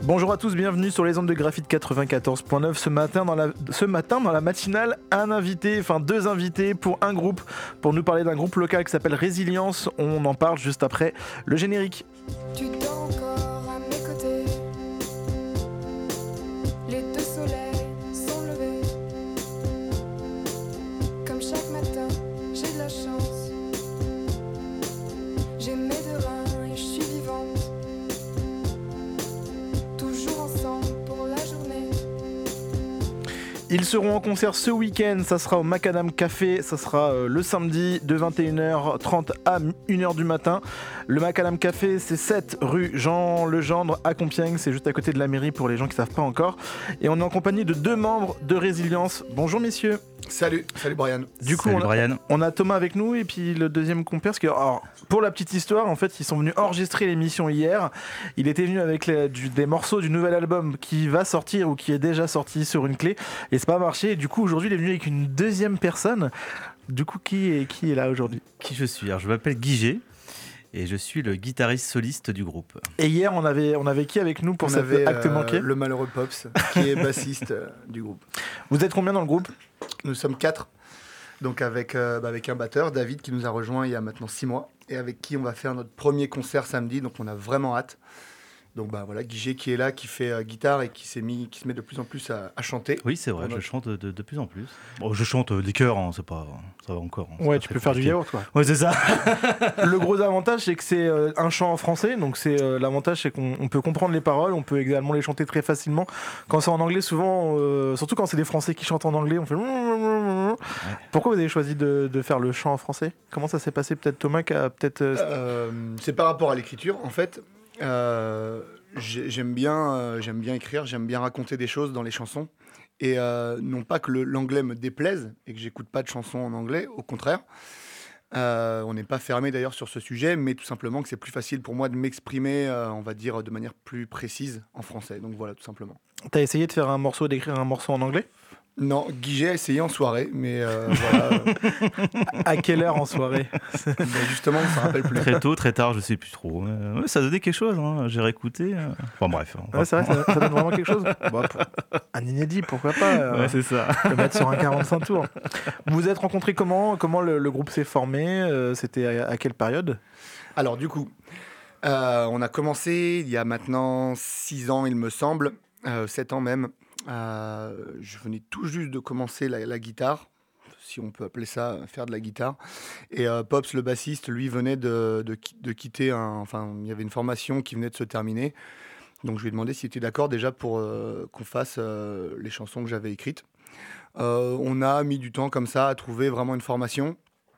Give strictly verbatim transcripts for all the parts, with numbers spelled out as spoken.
Bonjour à tous, bienvenue sur les ondes de Graphite quatre-vingt-quatorze point neuf. Ce matin, dans la, ce matin, dans la matinale, un invité, enfin deux invités pour un groupe, pour nous parler d'un groupe local qui s'appelle Résilience. On en parle juste après le générique. Tu dors encore à mes côtés. Les deux soleils sont levés. Comme chaque matin, j'ai de la chance. J'ai mes deux reins et je suis vivante. Toujours ensemble pour la journée. Ils seront en concert ce week-end, ça sera au Macadam Café, ça sera euh, le samedi de vingt et une heures trente à une heure du matin. Le Macadam Café, c'est sept rue Jean Legendre à Compiègne, c'est juste à côté de la mairie pour les gens qui ne savent pas encore. Et on est en compagnie de deux membres de Résilience. Bonjour messieurs. Salut, salut Brian. Du coup, Salut on a, Brian. on a Thomas avec nous et puis le deuxième compère. Parce que, alors, pour la petite histoire, en fait, ils sont venus enregistrer l'émission hier. Il était venu avec les, du, des morceaux du nouvel album qui va sortir ou qui est déjà sorti sur une clé. Et c'est pas marché. Et du coup, aujourd'hui, il est venu avec une deuxième personne. Du coup, qui est, qui est là aujourd'hui ? Qui je suis ? Alors, je m'appelle Guy G et je suis le guitariste soliste du groupe. Et hier, on avait, on avait qui avec nous pour On cet avait acte euh, manqué ? le malheureux Pops, qui est bassiste euh, du groupe. Vous êtes combien dans le groupe ? Nous sommes quatre, donc avec, euh, bah, avec un batteur, David, qui nous a rejoint il y a maintenant six mois, et avec qui on va faire notre premier concert samedi, donc on a vraiment hâte. Donc bah, voilà, Guy G qui est là, qui fait euh, guitare et qui, s'est mis, qui se met de plus en plus à, à chanter. Oui, c'est vrai, Pour je notre- chante de, de plus en plus. Bon, je chante euh, des chœurs, hein, c'est pas, ça va encore. hein, c'est Ouais, pas tu très peux faire du compliqué. yaourt, quoi. Ouais, c'est ça. Le gros avantage, c'est que c'est euh, un chant en français. Donc, c'est euh, l'avantage, c'est qu'on on peut comprendre les paroles. On peut également les chanter très facilement. Quand c'est en anglais, souvent, euh, surtout quand c'est des Français qui chantent en anglais, on fait. Pourquoi vous avez choisi de, de faire le chant en français ? Comment ça s'est passé ? Peut-être Thomas qui a peut-être. euh, Euh, c'est par rapport à l'écriture, en fait. euh, j'ai- j'aime bien, euh, j'aime bien écrire, j'aime bien raconter des choses dans les chansons. Et euh, non pas que le- l'anglais me déplaise et que j'écoute pas de chansons en anglais, au contraire. Euh, on n'est pas fermé d'ailleurs sur ce sujet, mais tout simplement que c'est plus facile pour moi de m'exprimer, euh, on va dire, de manière plus précise en français. Donc voilà, tout simplement. T'as essayé de faire un morceau, d'écrire un morceau en anglais ? Non, Guy G a essayé en soirée, mais euh, voilà, euh, À quelle heure en soirée ? mais justement, on ne se rappelle plus. Très tôt, très tard, je sais plus trop. Euh, ouais, ça donnait quelque chose, hein, j'ai réécouté. euh. Enfin bref. on va- Ouais, c'est vrai, ça, ça donne vraiment quelque chose. Bon, pour- un inédit, pourquoi pas euh, Ouais, c'est ça. le mettre sur un quarante-cinq tours. Vous vous êtes rencontrés comment ? Comment le, le groupe s'est formé ? Euh, C'était à, à quelle période ? Alors du coup, euh, on a commencé il y a maintenant six ans, il me semble, euh, sept ans même. Euh, je venais tout juste de commencer la, la guitare, si on peut appeler ça faire de la guitare. Et euh, Pops, le bassiste, lui venait de, de, qui- de quitter un... Enfin, il y avait une formation qui venait de se terminer. Donc je lui ai demandé s'il était d'accord déjà pour euh, qu'on fasse euh, les chansons que j'avais écrites. Euh, on a mis du temps comme ça à trouver vraiment une formation.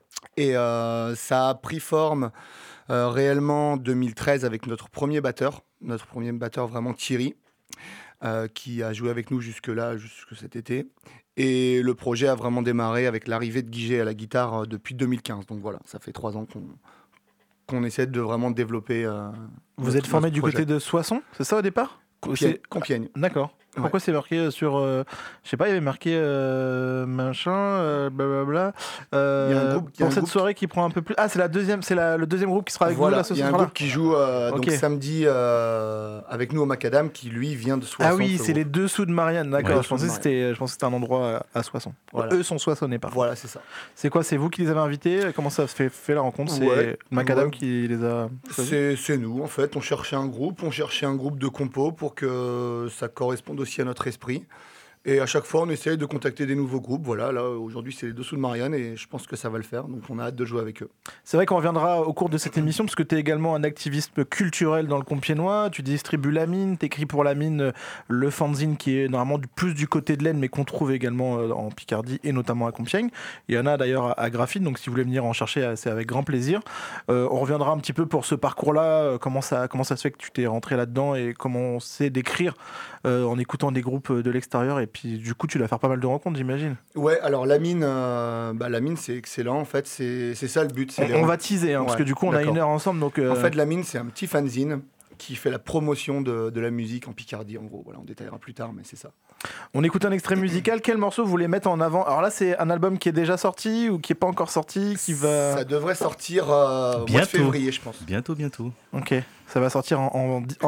Et euh, ça a pris forme euh, réellement en deux mille treize avec notre premier batteur, notre premier batteur vraiment Thierry, euh, qui a joué avec nous jusque-là, jusque cet été. Et le projet a vraiment démarré avec l'arrivée de Guy G à la guitare euh, depuis deux mille quinze. Donc voilà, ça fait trois ans qu'on qu'on essaie de vraiment développer. euh, Vous notre- êtes formé notre du projet. côté de Soissons, c'est ça au départ ? Compiègne. C'est- Compiègne. D'accord. Ouais. Pourquoi c'est marqué euh, sur. euh, je sais pas, il y avait marqué euh, machin, euh, blablabla. Euh, Il y a un groupe- il y a pour un cette groupe soirée qui prend un peu plus. Ah, c'est la deuxième, c'est la, le deuxième groupe qui sera avec Voilà, vous là ce il y a un soir-là. groupe qui joue euh, donc Ok. samedi euh, avec nous au Macadam, qui lui vient de Soissons. Ah oui, ce c'est les groupe. dessous de Marianne, d'accord. Ouais, je, pensais que dessous de c'était, je pensais que c'était un endroit à, à Soissons. Voilà. Eux sont soissonnais, par contre. Voilà, c'est ça. C'est quoi, c'est vous qui les avez invités ? Comment ça se fait, fait la rencontre ? C'est Ouais. Macadam Ouais. qui les a choisis ? C'est c'est nous, en fait. On cherchait un groupe, on cherchait un groupe de compos pour que ça corresponde aussi à notre esprit. Et à chaque fois, on essaye de contacter des nouveaux groupes. Voilà, là, aujourd'hui, c'est les Dessous de Marianne et je pense que ça va le faire. Donc, on a hâte de jouer avec eux. C'est vrai qu'on reviendra au cours de cette émission parce que tu es également un activiste culturel dans le Compiègnois. Tu distribues La Mine, tu écris pour La Mine euh, le fanzine qui est normalement du plus du côté de l'Aisne mais qu'on trouve également euh, en Picardie et notamment à Compiègne. Il y en a d'ailleurs à, à Graphite, donc si vous voulez venir en chercher, euh, c'est avec grand plaisir. Euh, on reviendra un petit peu pour ce parcours-là, euh, comment ça, comment ça se fait que tu t'es rentré là-dedans et comment c'est d'écrire euh, en écoutant des groupes de l'extérieur. Et puis du coup, tu vas faire pas mal de rencontres, j'imagine. Ouais, alors la mine, euh, bah, la mine, c'est excellent. En fait, c'est c'est ça le but. c'est les On, on va teaser, hein, parce Ouais, que du coup, on a d'accord. une heure ensemble. Donc, euh, En fait, la mine, c'est un petit fanzine qui fait la promotion de, de la musique en Picardie, en gros. Voilà, on détaillera plus tard, mais c'est ça. on écoute un extrait musical. Quel morceau vous voulez mettre en avant ? Alors là, c'est un album qui est déjà sorti ou qui est pas encore sorti, qui va. Ça devrait sortir euh, au mois de Bientôt. février, je pense. Bientôt, bientôt. Ok, ça va sortir en, en, en C D ?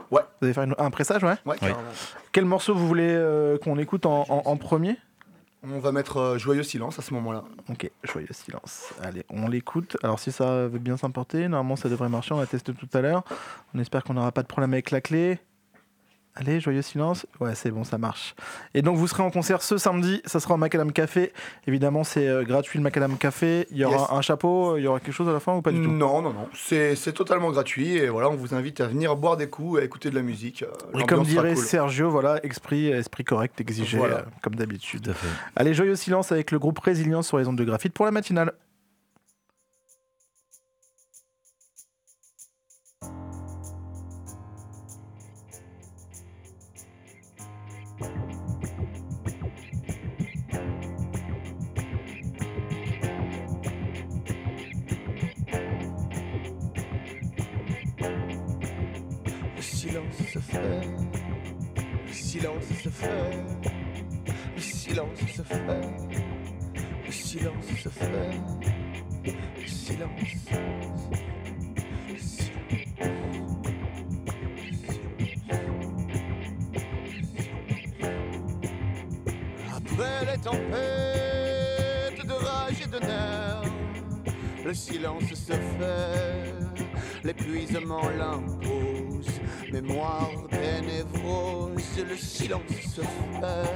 Ouais. Vous allez faire une- un pressage, ouais. Ouais, carrément. Quel morceau vous voulez euh, qu'on écoute en, en- en premier? On va mettre euh, Joyeux Silence à ce moment-là. Ok, joyeux silence. Allez, on l'écoute. Alors si ça veut bien s'importer, normalement ça devrait marcher, on l'a testé tout à l'heure. On espère qu'on n'aura pas de problème avec la clé. Allez, joyeux silence. Ouais, c'est bon, ça marche. Et donc vous serez en concert ce samedi, ça sera au Macadam Café. Évidemment, c'est euh, gratuit le Macadam Café. Il y aura Yes. un chapeau, il y aura quelque chose à la fin ou pas du tout? Non, non, non. C'est c'est totalement gratuit. Et voilà, on vous invite à venir boire des coups et à écouter de la musique. Euh, Et l'ambiance comme sera dirait cool. Sergio, voilà, esprit, esprit correct, exigé, Voilà. euh, comme d'habitude. Tout à fait. Allez, joyeux silence avec le groupe Résilience sur les ondes de graphite pour la matinale. Le silence se fait, le silence se fait, le silence se fait, le silence se fait, le silence. le silence. Après les tempêtes de rage et de nerfs, le silence se fait, l'épuisement l'impose, mémoire des névroses, le silence se fait.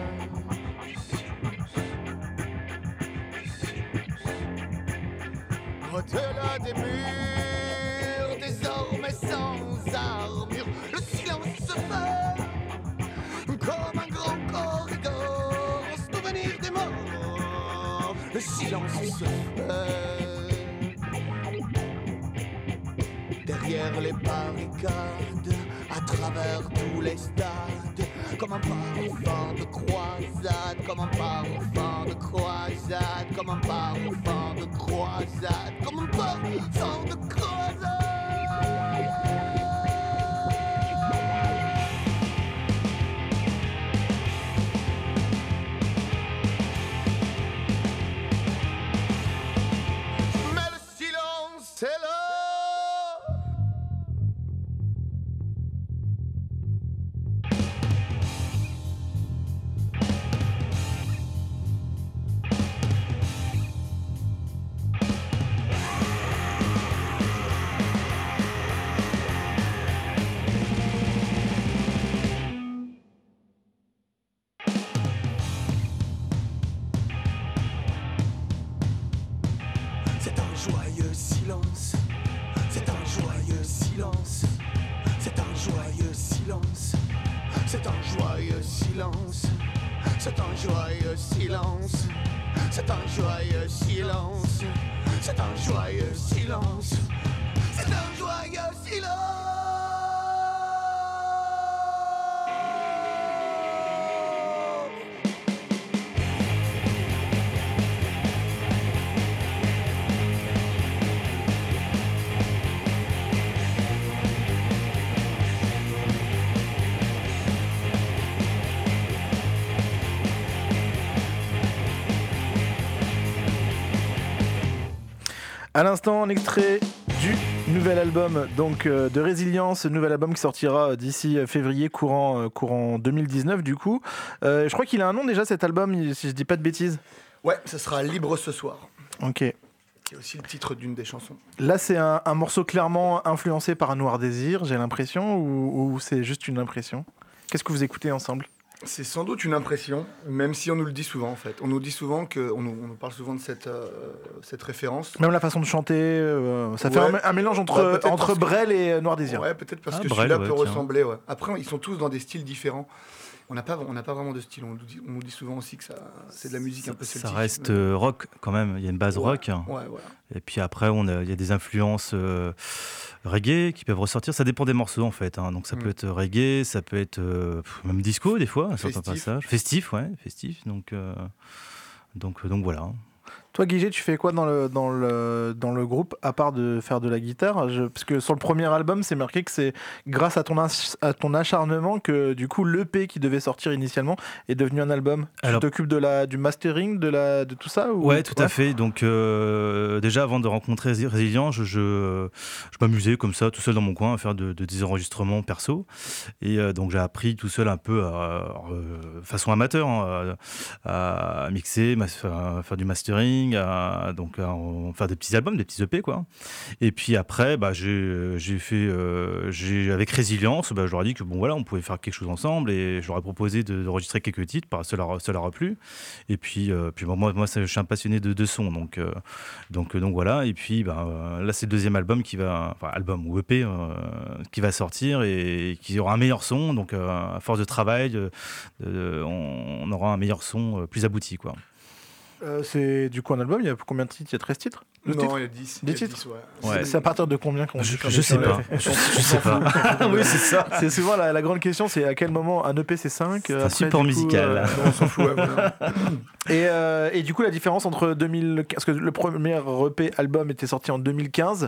Au-delà des murs, désormais sans armure, le silence se fait comme un grand corridor, en souvenir des morts, le silence se fait. Derrière les barricades, à travers tous les stades, comme un parfum de croisade, comme un parfum de croisade, comme un parfum de croisade, comme un parfum de croisade. Mais le silence est là. C'est un joyeux silence, c'est un joyeux silence, c'est un joyeux silence, c'est un joyeux silence, c'est un joyeux silence, c'est un joyeux silence, c'est un joyeux silence, c'est un joyeux silence. À l'instant, un extrait du nouvel album donc euh, de Résilience, nouvel album qui sortira d'ici février, courant, euh, courant deux mille dix-neuf du coup. Euh, je crois qu'il a un nom déjà cet album, si je dis pas de bêtises. Ouais, ça sera Libre ce soir, Ok. qui est aussi le titre d'une des chansons. Là, c'est un, un morceau clairement influencé par un Noir Désir, j'ai l'impression, ou, ou c'est juste une impression? Qu'est-ce que vous écoutez ensemble? C'est sans doute une impression, même si on nous le dit souvent en fait. On nous dit souvent que, on nous, on nous parle souvent de cette, euh, cette référence. Même la façon de chanter, euh, ça fait Ouais. un, un mélange entre, Ouais, peut-être entre parce que- Brel et euh, Noir Désir. Ouais, peut-être parce Ah, que Brel, celui-là ouais, peut tiens. ressembler. Ouais. Après, ils sont tous dans des styles différents. On n'a pas, on n'a pas vraiment de style. On nous dit, on nous dit souvent aussi que ça, c'est de la musique un peu Ça celtique. reste euh, rock quand même, il y a une base Ouais. rock. Ouais, voilà. Et puis après, on a- il y a des influences euh, reggae qui peuvent ressortir. Ça dépend des morceaux en fait. hein. Donc ça Mm. peut être reggae, ça peut être euh, pff, même disco des fois, à certains Festif. passages. Festif, ouais, festif. Donc, euh, donc, donc voilà. Toi, Guigé, tu fais quoi dans le, dans le, dans le groupe, à part de faire de la guitare? Je- Parce que sur le premier album, c'est marqué que c'est grâce à ton, ach- à ton acharnement que du coup l'E P qui devait sortir initialement est devenu un album. Alors- Tu t'occupes de la, du mastering, de, la, de tout ça ou... Ouais, tout à fait. Donc, euh, déjà, avant de rencontrer Rési- Résilience, je, je, je m'amusais comme ça, tout seul dans mon coin, à faire de, de- des enregistrements perso. Et euh, donc, j'ai appris tout seul un peu, à, euh, façon amateur, hein, à, à mixer, ma- à faire du mastering, à, donc à en faire des petits albums, des petits E P, quoi. Et puis après, bah, j'ai, j'ai fait, euh, j'ai, avec Résilience, bah, je leur ai dit que bon, voilà, on pouvait faire quelque chose ensemble, et je leur ai proposé de, d'enregistrer quelques titres, parce que ça leur, ça leur a plu. Et puis, euh, puis bon, moi, moi, ça- je suis un passionné de, de son, donc, euh, donc, euh, donc voilà. Et puis, bah, euh, là, c'est le deuxième album qui va, enfin, album ou E P, euh, qui va sortir et qui aura un meilleur son. Donc, euh, à force de travail, euh, euh, on, on aura un meilleur son euh, plus abouti, quoi. Euh, c'est du coup un album, il y a combien de titres? Il y a treize titres? douze Non, titres il y a dix. Dix il y a titres dix, ouais. Ouais. C'est c'est à partir de combien qu'on Je, dit qu'on je est sais sur pas. le- Je, je sais pas. Oui, c'est ça. C'est souvent la, la grande question, c'est à quel moment un E P c'est cinq? C'est un support musical. On s'en fout, ouais, voilà. Et, euh, et du coup, la différence entre deux mille quinze, parce que le premier E P album était sorti en deux mille quinze,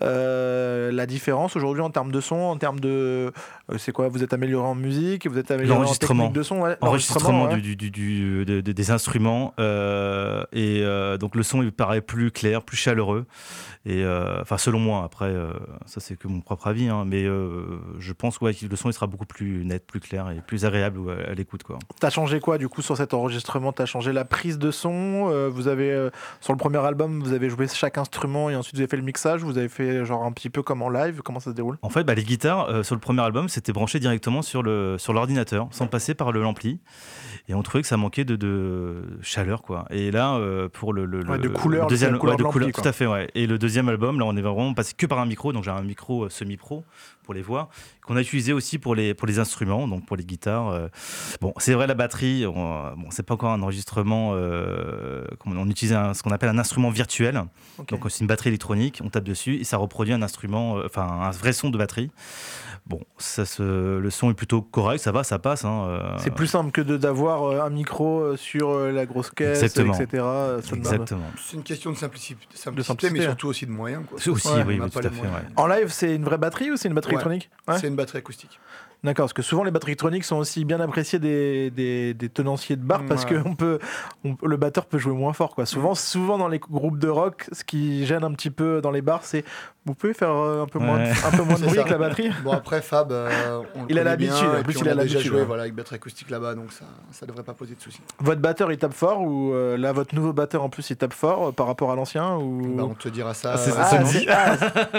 euh, la différence aujourd'hui en termes de son, en termes de. euh, c'est quoi? Vous êtes amélioré en musique, vous êtes amélioré en L'enregistrement. technique de son, ouais, Enregistrement ouais. du, du, du, du- de- de- des instruments euh, et euh, donc le son il paraît plus clair, plus chaleureux et euh, enfin selon moi après euh, ça c'est que mon propre avis hein, mais euh, je pense ouais, que le son il sera beaucoup plus net, plus clair et plus agréable à, à l'écoute quoi. T'as changé quoi du coup sur cet enregistrement? T'as changé la prise de son, euh, vous avez euh, sur le premier album vous avez joué chaque instrument et ensuite vous avez fait le mixage, vous avez fait genre un petit peu comme en live, comment ça se déroule? En fait bah, les guitares euh, sur le premier album c'était branché directement sur le sur l'ordinateur sans passer par le l'ampli et on trouvait que ça manquait de, de chaleur quoi. Et là euh, pour le, le, Ouais, le- de couleur, le deuxième la couleur ouais, de de l'ampli, couleur, quoi. tout à fait ouais. Et le deuxième album là on est vraiment passé que par un micro donc j'ai un micro euh, semi-pro pour les voix qu'on a utilisé aussi pour les pour les instruments donc pour les guitares euh. Bon c'est vrai la batterie on, bon c'est pas encore un enregistrement euh, on utilise un, ce qu'on appelle un instrument virtuel. Ok. Donc c'est une batterie électronique on tape dessus et ça reproduit un instrument euh, enfin un vrai son de batterie. Bon, ça se, le son est plutôt correct, ça va, ça passe. Hein, euh, C'est plus simple que de, d'avoir euh, un micro euh, sur euh, la grosse caisse, Exactement. et cetera. Ça demande- Exactement. C'est une question de simplicité, simplicité, De simplicité, mais ouais. surtout aussi de moyens. Quoi. C'est aussi, Ouais, oui, on n'a oui, pas tout à les fait. moyens. Ouais. En live, c'est une vraie batterie ou c'est une batterie Ouais. électronique? Ouais. C'est une batterie acoustique. D'accord, parce que souvent les batteries électroniques sont aussi bien appréciées des, des, des tenanciers de bar parce Ouais. que on peut, on- le batteur peut jouer moins fort. Quoi. Souvent, souvent dans les groupes de rock, ce qui gêne un petit peu dans les bars, c'est vous pouvez faire euh, un peu moins, Ouais. de, un peu moins de C'est bruit ça. avec la batterie. Bon, après, Fab, euh, on le Il a connaît l'habitude, bien, en et plus, puis il on a a déjà l'habitude, joué ouais. voilà, avec batterie acoustique là-bas, donc ça ne devrait pas poser de soucis. Votre batteur il tape fort ou euh, là votre nouveau batteur en plus il tape fort euh, par rapport à l'ancien ou... Bah, on te dira ça. Ah, c'est- euh, c'est Ah, bon. c'est- ah,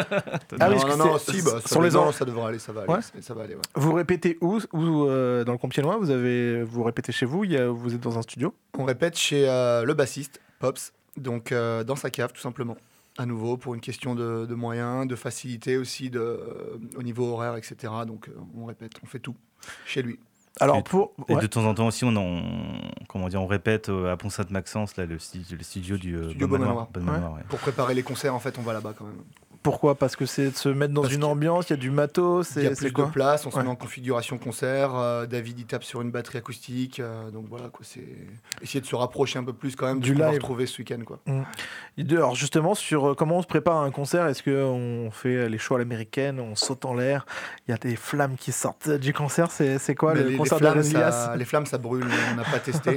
ah oui, non, parce non, que non, c'est- si, bah, ça, sur les non, ans. ça devrait aller, ça va aller. Ouais. ça- ça va aller ouais. Vous répétez où, où euh, dans le Compiègnois vous avez vous répétez chez vous, il y a, vous êtes dans un studio? On répète chez euh, le bassiste, Pops, donc euh, dans sa cave tout simplement. À nouveau, pour une question de, de moyens, de facilité aussi de, euh, au niveau horaire, et cetera. Donc euh, on répète, on fait tout chez lui. Alors Et- pour Et ouais. de temps en temps aussi, on, en, comment dire, on répète euh, à Pont-Sainte-Maxence, là, le, sti- le studio du euh, Studio Bon Bon Manoir. Manoir. Bon Ouais. Manoir, ouais. Pour préparer les concerts, en fait, on va là-bas quand même. Pourquoi? Parce que c'est de se mettre dans Parce une que- ambiance, il y a du matos, Il y a c'est plus c'est quoi? de place, on se Ouais. met en configuration concert. euh, David, il tape sur une batterie acoustique. euh, donc voilà, quoi, c'est essayer de se rapprocher un peu plus quand même Du du qu'on va live. retrouver ce week-end. Quoi. Alors justement, sur euh, comment on se prépare à un concert, est-ce qu'on fait les shows à l'américaine, on saute en l'air, il y a des flammes qui sortent du concert, c'est c'est quoi Mais le les, concert les, flammes, d'Elias? ça, les flammes, ça brûle, on n'a pas testé.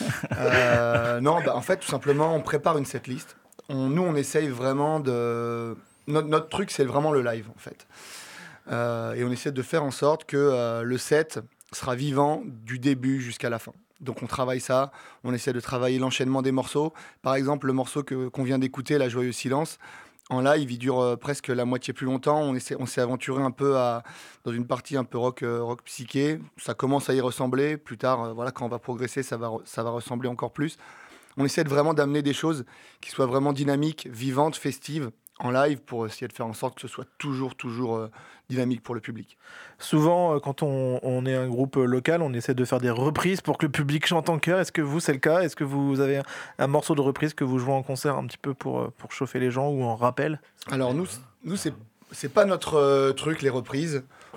Euh, non, bah, en fait, tout simplement, on prépare une setlist. On, nous, on essaye vraiment de... Notre, notre truc, c'est vraiment le live, en fait. Euh, et on essaie de faire en sorte que euh, le set sera vivant du début jusqu'à la fin. Donc on travaille ça, on essaie de travailler l'enchaînement des morceaux. Par exemple, le morceau que, qu'on vient d'écouter, La Joyeuse Silence, en live, il dure euh, presque la moitié plus longtemps. On, essaie, on s'est aventuré un peu à, dans une partie un peu rock, euh, rock psyché. Ça commence à y ressembler. Plus tard, euh, voilà, quand on va progresser, ça va, re- ça va ressembler encore plus. On essaie de vraiment d'amener des choses qui soient vraiment dynamiques, vivantes, festives en live pour essayer de faire en sorte que ce soit toujours, toujours euh, dynamique pour le public. Souvent, euh, quand on, on est un groupe euh, local, on essaie de faire des reprises pour que le public chante en chœur. Est-ce que vous, c'est le cas? Est-ce que vous avez un, un morceau de reprise que vous jouez en concert un petit peu pour, euh, pour chauffer les gens ou en rappel? Alors nous, c- nous c'est c'est pas notre euh, truc, les reprises.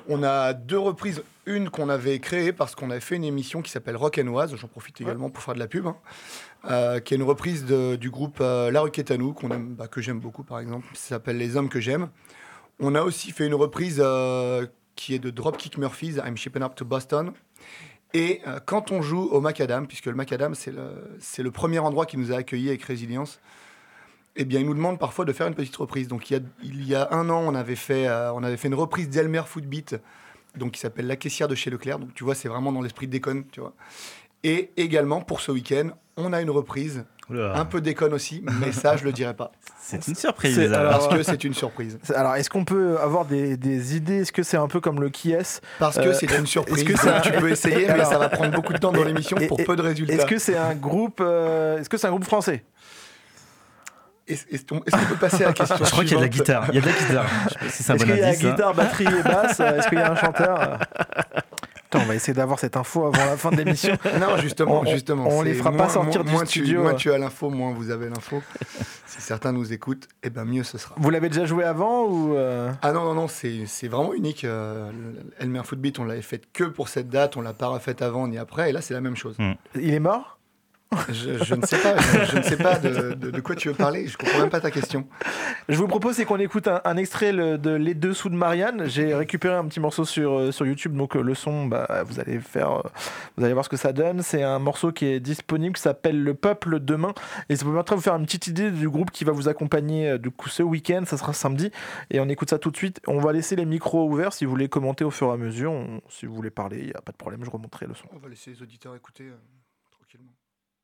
On a deux reprises, une qu'on avait créée parce qu'on avait fait une émission qui s'appelle Rock and Oise, j'en profite également pour faire de la pub, hein, euh, qui est une reprise de, du groupe euh, La Roquette à nous, qu'on aime, bah, que j'aime beaucoup par exemple, ça s'appelle Les Hommes que j'aime. On a aussi fait une reprise euh, qui est de Dropkick Murphys, I'm Shipping Up to Boston. Et euh, quand on joue au Macadam, puisque le Macadam c'est le, c'est le premier endroit qui nous a accueillis avec Résilience, eh bien, ils nous demandent parfois de faire une petite reprise. Donc, il y a, il y a un an, on avait fait, euh, on avait fait une reprise d'Elmer Footbeat, donc qui s'appelle La caissière de chez Leclerc. Donc, tu vois, c'est vraiment dans l'esprit de déconne, tu vois. Et également, pour ce week-end, on a une reprise, Oula. un peu déconne aussi, mais ça, je le dirai pas. C'est une surprise. C'est- alors. Parce que c'est une surprise. Alors, est-ce qu'on peut avoir des, des idées? Est-ce que c'est un peu comme le qui est? Parce que Euh, c'est une surprise. est-ce que ça- Tu peux essayer, mais Alors- ça va prendre beaucoup de temps dans l'émission Et- pour et- peu de résultats. Est-ce que c'est un groupe euh, Est-ce que c'est un groupe français? Est-ce, est-ce qu'on est-ce qu'on peut passer à la question Je crois qu'il y a de la suivante guitare. Il y a de la guitare. Je sais pas si c'est un Est-ce bon qu'il y a indice. hein. guitare, batterie et basse? Est-ce qu'il y a un chanteur? Putain, on va essayer d'avoir cette info avant la fin de l'émission. Non, justement, On- justement. on les c'est fera pas moins- sortir moins- du moins studio. Tu, moins tu as l'info, moins vous avez l'info. Si certains nous écoutent, eh ben mieux ce sera. Vous l'avez déjà joué avant ou euh, Ah non, non, non, c'est, c'est vraiment unique. Euh, Elmer Footbeat, on l'avait fait que pour cette date, on l'a pas refait avant ni après, et là c'est la même chose. il est mort? Je, je ne sais pas, je, je ne sais pas de, de- de quoi tu veux parler, je comprends même pas ta question. Je vous propose c'est qu'on écoute un, un extrait le- de Les Dessous de Marianne. J'ai récupéré un petit morceau sur, euh, sur YouTube, donc euh, le son, bah, vous allez faire, euh, vous allez voir ce que ça donne. C'est un morceau qui est disponible, qui s'appelle Le Peuple Demain, et ça peut permettre de vous faire une petite idée du groupe qui va vous accompagner euh, du coup ce week-end. Ça sera samedi, et on écoute ça tout de suite. On va laisser les micros ouverts si vous voulez commenter au fur et à mesure. On- si vous voulez parler, il y a pas de problème, je remonterai le son. On va laisser les auditeurs écouter euh, tranquillement.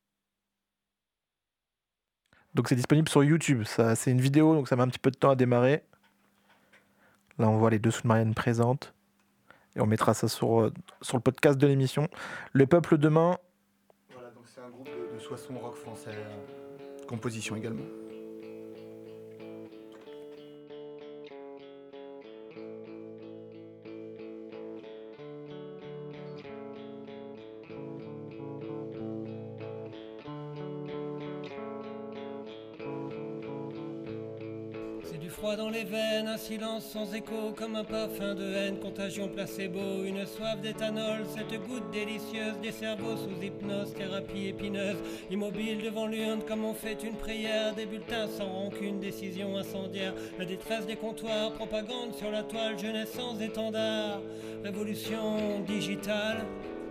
Donc c'est disponible sur YouTube. Ça, c'est une vidéo, donc ça met un petit peu de temps à démarrer. Là, on voit les Dessous de Marianne présentes. Et on mettra ça sur, euh, sur le podcast de l'émission. Le Peuple Demain. Voilà, donc c'est un groupe de, de soissons rock français, euh, composition également. C'est du froid dans les veines, un silence sans écho, comme un parfum de haine, contagion placebo, une soif d'éthanol, cette goutte délicieuse des cerveaux sous hypnose, thérapie épineuse, immobile devant l'urne comme on fait une prière, des bulletins sans rancune, décision incendiaire, la détresse des comptoirs, propagande sur la toile, jeunesse sans étendard, révolution digitale.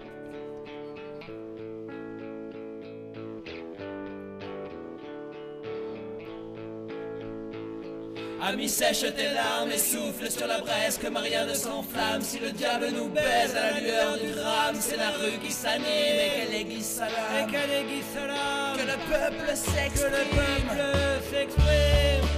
Ami, sèche tes larmes et souffle sur la braise, que Marianne s'enflamme. Si le diable nous baise à la lueur du drame, c'est la rue qui s'anime et qu'elle aiguise sa lame. Et qu'elle aiguise sa lame. Que le peuple s'exprime. Que le peuple s'exprime.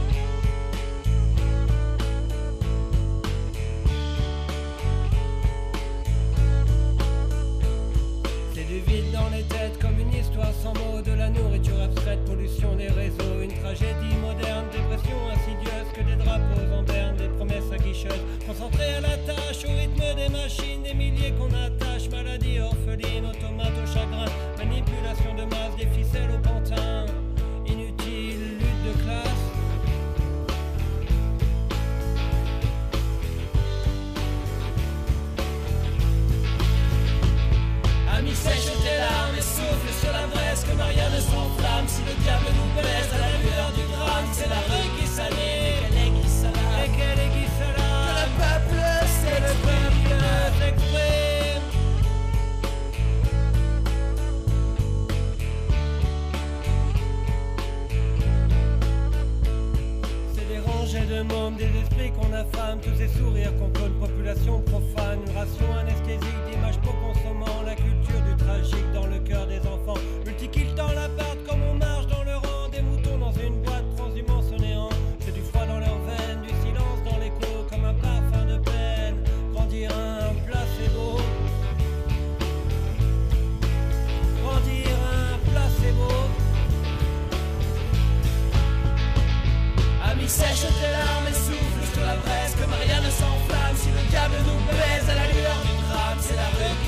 C'est du vide dans les têtes comme une histoire sans mots, de la nourriture abstraite, pollution des réseaux, une tragédie moderne, dépression insidieuse, que des drapeaux en berne, des promesses aguicheuses, concentrées à la tâche, au rythme des machines, des milliers qu'on attache, maladie orpheline, automate au chagrin, manipulation de masse, des ficelles au pantin, inutile lutte de classe. Ami, sèche tes larmes et souffle sur la braise, que Marianne s'enflamme. Si le diable nous baise à la lueur du drame, c'est la rue qui s'anime et qu'elle aiguise sa lame. Et qu'elle aiguise sa lame. Que le peuple s'exprime. Que le peuple s'exprime. C'est des rangées de mômes, des esprits qu'on affame, tous ces sourires qu'on colle, population profane, une ration anesthésique d'images peu consommant, la culture du tragique dans le cœur des enfants, multikill dans l'appart comme on marche dans le rang, des moutons dans une boîte, transhumance au néant, c'est du froid dans leurs veines, du silence dans l'écho, comme un parfum de peine, grandir un placebo, grandir un placebo. Ami, sèche tes larmes et souffle sur la braise, que Marianne s'enflamme. Si le diable nous baise à la lueur du drame, c'est la rue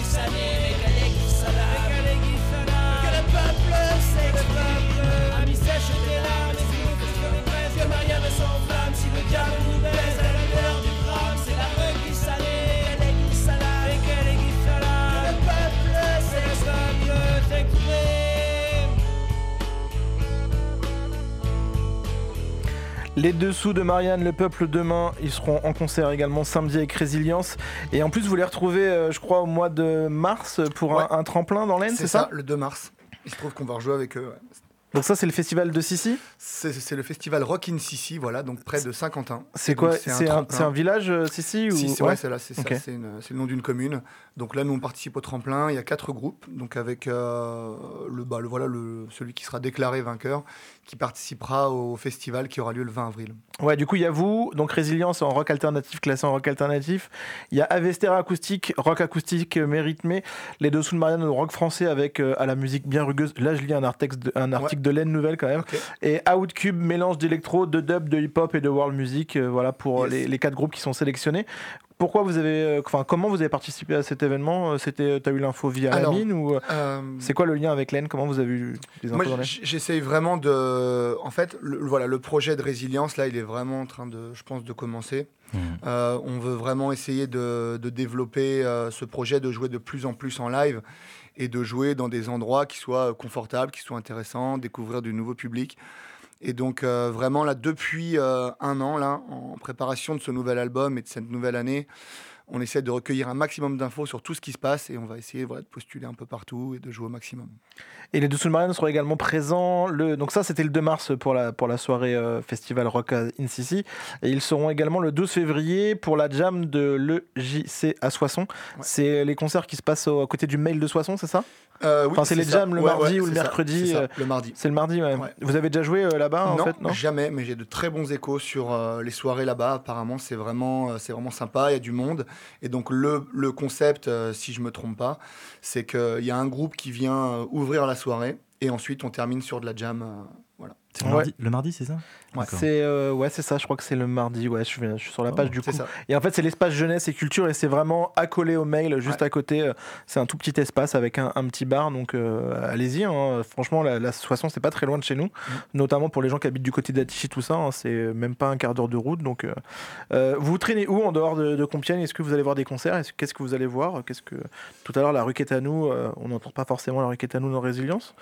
Les Dessous de Marianne, Le Peuple Demain, ils seront en concert également samedi avec Résilience. Et en plus, vous les retrouvez, euh, je crois, au mois de mars pour Ouais. un, un tremplin dans l'Aisne, c'est, C'est ça, ça, le deux mars. Il se trouve qu'on va rejouer avec eux. Ouais. Donc ça, c'est le festival de Sissi. C'est, c'est le festival Rock in Sissi, voilà, donc près de Saint-Quentin. C'est Et quoi donc, c'est, un un, tremplin. c'est un village, euh, Sissi ou... Si, c'est, ouais, c'est là, c'est Ok. ça, c'est, une- c'est le nom d'une commune. Donc là, nous, on participe au tremplin. Il y a quatre groupes, donc avec euh, le, bah, le, voilà, le, celui qui sera déclaré vainqueur, qui participera au festival qui aura lieu le vingt avril. Ouais, du coup, il y a vous, donc Résilience en rock alternatif, classé en rock alternatif. Il y a Avestera acoustique, rock acoustique euh, mais rythmé. Les Dessous de Marianne au rock français avec euh, à la musique bien rugueuse. Là, je lis un, artex de- un article de l'Aisne Nouvelle quand même. Ok. Et Outcube, mélange d'électro, de dub, de hip-hop et de world music. euh, voilà pour Yes. les, les quatre groupes qui sont sélectionnés. Pourquoi vous avez, euh, enfin, comment vous avez participé à cet événement Euh, C'était, t'as eu l'info via Alors, la mine ou euh, Euh, c'est quoi le lien avec l'Aisne Comment vous avez eu les infos Moi, dans l'Aisne j- j'essaye vraiment de. En fait, le, voilà, le projet de résilience, là, il est vraiment en train de, je pense, de commencer. Mmh. Euh, on veut vraiment essayer de, de développer euh, ce projet, de jouer de plus en plus en live et de jouer dans des endroits qui soient confortables, qui soient intéressants, découvrir du nouveau public. Et donc, euh, vraiment, là, depuis euh, un an, là, en préparation de ce nouvel album et de cette nouvelle année, on essaie de recueillir un maximum d'infos sur tout ce qui se passe et on va essayer voilà, de postuler un peu partout et de jouer au maximum. Et les Dessous de Marianne seront également présents. Le... Donc ça, c'était le deux mars pour la, pour la soirée euh, Festival Rock à in Sissi. Et ils seront également le douze février pour la jam de l'E J C à Soissons. Ouais. C'est les concerts qui se passent au- à côté du mail de Soissons, c'est ça Euh, oui, Enfin, c'est les ça. jams le Ouais, mardi ouais, ou le c'est ça, mercredi, c'est ça, euh, le mardi. C'est le mardi, ouais. Ouais. Vous avez déjà joué euh, là-bas, en non, fait, non jamais, mais j'ai de très bons échos sur euh, les soirées là-bas. Apparemment, c'est vraiment, euh, c'est vraiment sympa, il y a du monde. Et donc, le, le concept, euh, si je ne me trompe pas, c'est qu'il y a un groupe qui vient euh, ouvrir la soirée et ensuite, on termine sur de la jam. euh, voilà. C'est le, Ouais. mardi, le mardi, c'est ça Ouais. D'accord. C'est euh, ouais, c'est ça. Je crois que c'est le mardi. Ouais, je, vais- je suis sur la Oh, page du coup. C'est ça. Et en fait, c'est l'espace jeunesse et culture et c'est vraiment accolé au mail, juste Ouais. à côté. euh, C'est un tout petit espace avec un, un petit bar. Donc, euh, allez-y. Hein. Franchement, la, la Soissons, c'est pas très loin de chez nous, notamment pour les gens qui habitent du côté d'Attichy, tout ça. Hein, c'est même pas un quart d'heure de route. Donc, euh, euh, vous traînez où en dehors de, de Compiègne Est-ce que vous allez voir des concerts Est-ce- Qu'est-ce que vous allez voir Qu'est-ce que tout à l'heure la rue Quétanou, euh, on n'entend pas forcément la rue Quétanou dans Résilience.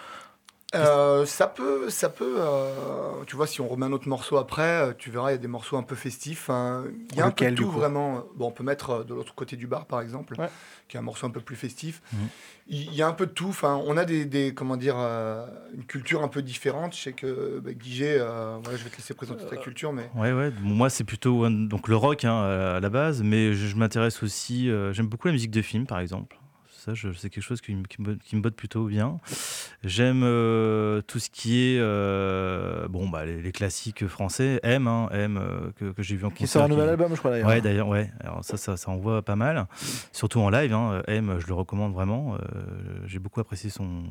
Euh, ça peut, ça peut. euh, tu vois, si on remet un autre morceau après, euh, tu verras, il y a des morceaux un peu festifs. hein. Il y a Lequel, un peu de du tout coup vraiment. Bon, on peut mettre euh, de l'autre côté du bar, par exemple, Ouais. qui est un morceau un peu plus festif. Mhm. Il il y a un peu de tout. Enfin, on a des, des comment dire, euh, une culture un peu différente. Je sais que bah, Guigé, euh, voilà, je vais te laisser présenter ta culture, mais Ouais, ouais. Bon, moi, c'est plutôt euh, donc le rock hein, à la base, mais je, je m'intéresse aussi. euh, j'aime beaucoup la musique de film, par exemple. Ça, je- c'est quelque chose qui, me- qui me, qui me botte plutôt bien. J'aime euh, tout ce qui est euh, bon, bah, les, les classiques français. M, hein, M euh, que, que j'ai vu en Qui concert. sort un nouvel qui- album, je crois d'ailleurs. Ouais, d'ailleurs, ouais. Alors ça, ça, ça envoie pas mal. Surtout en live. Hein. M, je le recommande vraiment. Euh, j'ai beaucoup apprécié son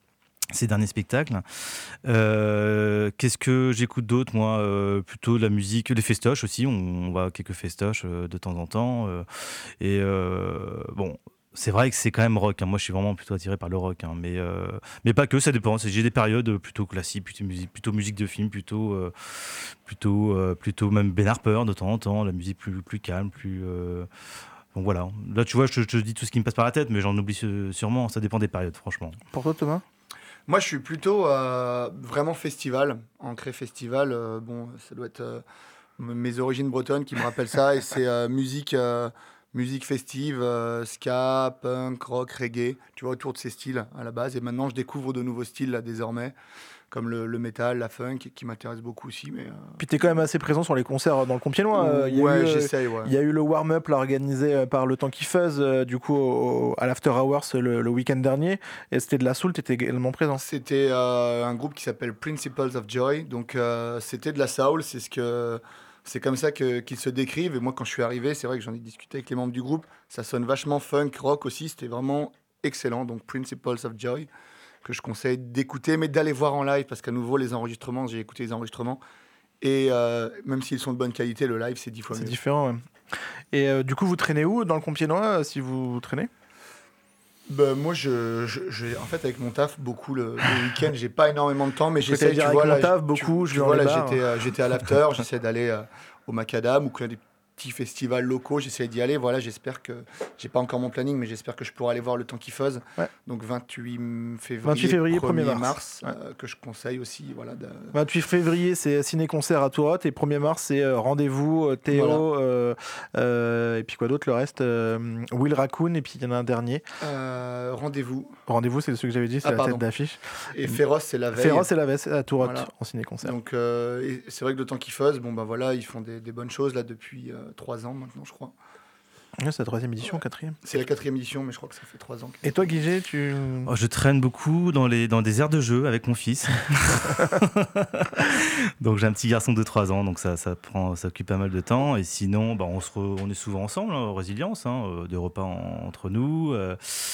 ses derniers spectacles. Euh, qu'est-ce que j'écoute d'autre, moi Euh, Plutôt de la musique, des festoches aussi. On, on va à quelques festoches euh, de temps en temps. euh, et euh, bon. C'est vrai que c'est quand même rock. hein. Moi, je suis vraiment plutôt attiré par le rock, hein. mais euh, mais pas que. Ça dépend. C'est- J'ai des périodes plutôt classiques, plutôt musique, plutôt musique de film, plutôt euh, plutôt euh, plutôt même Ben Harper de temps en temps. La musique plus plus calme, plus euh, donc voilà. Là, tu vois, je, je te dis tout ce qui me passe par la tête, mais j'en oublie sû- sûrement. Ça dépend des périodes, franchement. Pour toi, Thomas moi, je suis plutôt euh, vraiment festival, ancré festival. euh, bon, ça doit être euh, m- mes origines bretonnes qui me rappellent ça, et c'est euh, musique. euh, Musique festive, euh, ska, punk, rock, reggae, tu vois, autour de ces styles à la base. Et maintenant, je découvre de nouveaux styles là désormais, comme le, le métal, la funk, qui m'intéresse beaucoup aussi. Mais, euh, Puis t'es quand même assez présent sur les concerts dans le Compiègnois. euh, il y a ouais, eu, euh, j'essaye, ouais. Il y a eu le warm-up là, organisé euh, par le temps qui fuzz, euh, du coup, au- à l'After Hours le, le week-end dernier. Et c'était de la soul, t'étais également présent. C'était euh, un groupe qui s'appelle Principles of Joy. Donc, euh, c'était de la soul. C'est ce que c'est comme ça que, qu'ils se décrivent. Et moi, quand je suis arrivé, c'est vrai que j'en ai discuté avec les membres du groupe. Ça sonne vachement funk, rock aussi. C'était vraiment excellent. Donc, Principles of Joy, que je conseille d'écouter, mais d'aller voir en live. Parce qu'à nouveau, les enregistrements, j'ai écouté les enregistrements. Et euh, même s'ils sont de bonne qualité, le live, c'est dix fois C'est mieux. différent, ouais. Et euh, du coup, vous traînez où dans le Compiègnois, euh, si vous traînez Ben, moi, je, je, je- en fait, avec mon taf, beaucoup le, le week-end, j'ai pas énormément de temps, mais Je peux j'essaie. te dire Tu avec vois, mon là, taf, tu- beaucoup, tu je vais vois, dans les là, bars. j'étais, euh, j'étais à l'after, j'essaie d'aller euh, au macadam ou quand il y a des petits festivals locaux, j'essaie d'y aller. Voilà, j'espère que j'ai pas encore mon planning, mais j'espère que je pourrai aller voir le Temps qui fuzz. Ouais. Donc vingt-huit février, vingt-huit février, premier premier mars, mars. euh, que je conseille aussi. Voilà, de... vingt-huit février, c'est ciné-concert à Tourotte. Et premier mars, c'est euh, Rendez-vous, euh, Théo, Voilà. euh, euh, et puis quoi d'autre, le reste euh, Will Raccoon, et puis il y en a un dernier. Euh, rendez-vous. Rendez-vous, c'est ce que j'avais dit, c'est Ah, la pardon. tête d'affiche. Et Féroce, c'est la veille. Féroce et la Veste à Tourotte, Voilà. en ciné-concert. Donc, euh, et c'est vrai que le Temps qui fuzz, bon, bah voilà, ils font des, des bonnes choses là depuis euh, trois ans maintenant, je crois. Ouais, c'est la troisième édition, quatrième. C'est la quatrième édition, mais je crois que ça fait trois ans. Et toi, Guigé, tu... Oh, je traîne beaucoup dans, les, dans des aires de jeu avec mon fils. Donc j'ai un petit garçon de trois ans, donc ça, ça, prend, ça occupe pas mal de temps. Et sinon, bah, on, se re- on est souvent ensemble, hein, Résilience, hein, euh, des repas en- entre nous, euh,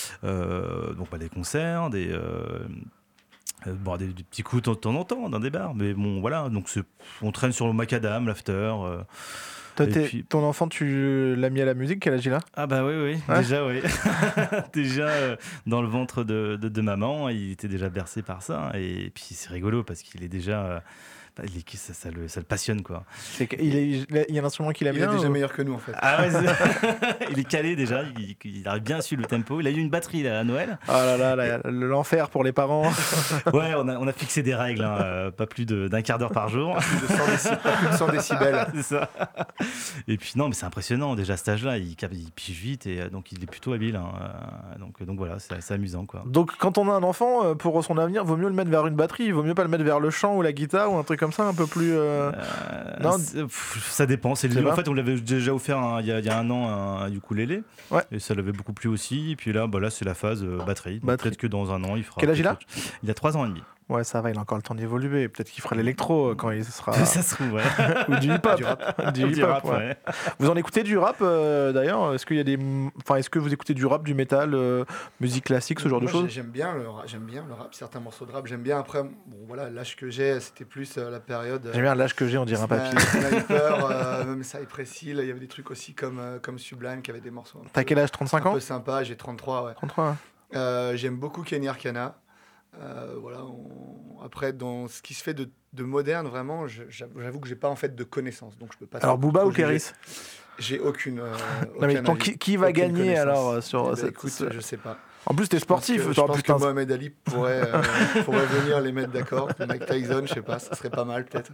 euh, donc bah, des concerts, des, euh, euh, bon, des, des petits coups de temps en temps dans des bars. Mais bon, voilà, donc c'est- on traîne sur le macadam, l'after. euh, Toi, Et t'es- puis- ton enfant, tu l'as mis à la musique, quel âge il a? Ah bah oui, oui, Ouais. déjà oui. déjà euh, dans le ventre de, de, de maman, il était déjà bercé par ça. Et puis c'est rigolo parce qu'il est déjà... euh, bah, il est- ça, ça le, ça le passionne quoi. C'est que- il, est- il y a un instrument qu'il aime Il est bien déjà ou- meilleur que nous, en fait. Ah ouais, c'est- il est calé déjà, il, il arrive bien à suivre le tempo. Il a eu une batterie là, à Noël. Ah là là, là, le- l'enfer pour les parents. Ouais, on a, on a fixé des règles, hein, euh, pas plus de- d'un quart d'heure par jour. Plus de cent déci- pas plus de cent décibels. C'est ça. Et puis non, mais c'est impressionnant déjà à cet âge-là, il, cap- il pige vite et euh, donc il est plutôt habile. hein, euh, donc, donc voilà, c'est c'est amusant quoi. Donc quand on a un enfant, euh, pour son avenir, vaut mieux le mettre vers une batterie, il vaut mieux pas le mettre vers le chant ou la guitare ou un truc comme ça, un peu plus... euh, Euh, non. c'est- pff, ça dépend. C'est C'est le- en pas. fait, on l'avait déjà offert un- il y, a- il y a un an un, un ukulélé. Ouais. Et ça l'avait beaucoup plu aussi. Et puis là, bah là c'est la phase euh, batterie. Donc Batterie. peut-être que dans un an, il fera. Quel âge il a peut-être autre- Il a trois ans et demi. Ouais, ça va, il a encore le temps d'évoluer. Peut-être qu'il fera l'électro euh, quand il sera... Ça se trouve, ouais. ou du hip-hop. Du rap. Du Du hip-hop, rap, ouais. ouais. Vous en écoutez du rap euh, d'ailleurs? Est-ce qu'il y a des... Enfin, est-ce que vous écoutez du rap, du métal, euh, musique classique, ce genre de Moi, choses? j'ai- J'aime bien, le ra- j'aime bien le rap, certains morceaux de rap, j'aime bien. Après, bon, voilà, l'âge que j'ai, c'était plus euh, la période. J'aime bien l'âge que j'ai, on dirait un papier. Sniper, euh, même Cypress Hill, il y avait des trucs aussi comme, euh, comme Sublime qui avaient des morceaux un T'as peu, quel âge? trente-cinq un ans? peu sympas. J'ai trente-trois, ouais. trente-trois, ouais. Euh, J'aime beaucoup Kenny Arcana. Euh, voilà, on- Après, dans ce qui se fait de, de moderne, vraiment, je- j'avoue j'avoue que j'ai pas en fait de connaissances, donc je peux pas. Alors trop- Booba trop ou juger. Kéris? J'ai aucune. euh, Non mais aucun ton- avis, qui, qui va aucune gagner connaissance. alors euh, Eh sur ben, cette... écoute, ce- je sais pas. En plus t'es sportif, Je pense que, genre, je pense putain, que Mohamed Ali pourrait, euh, pourrait venir les mettre d'accord. Mike Tyson, je sais pas, ça serait pas mal peut-être.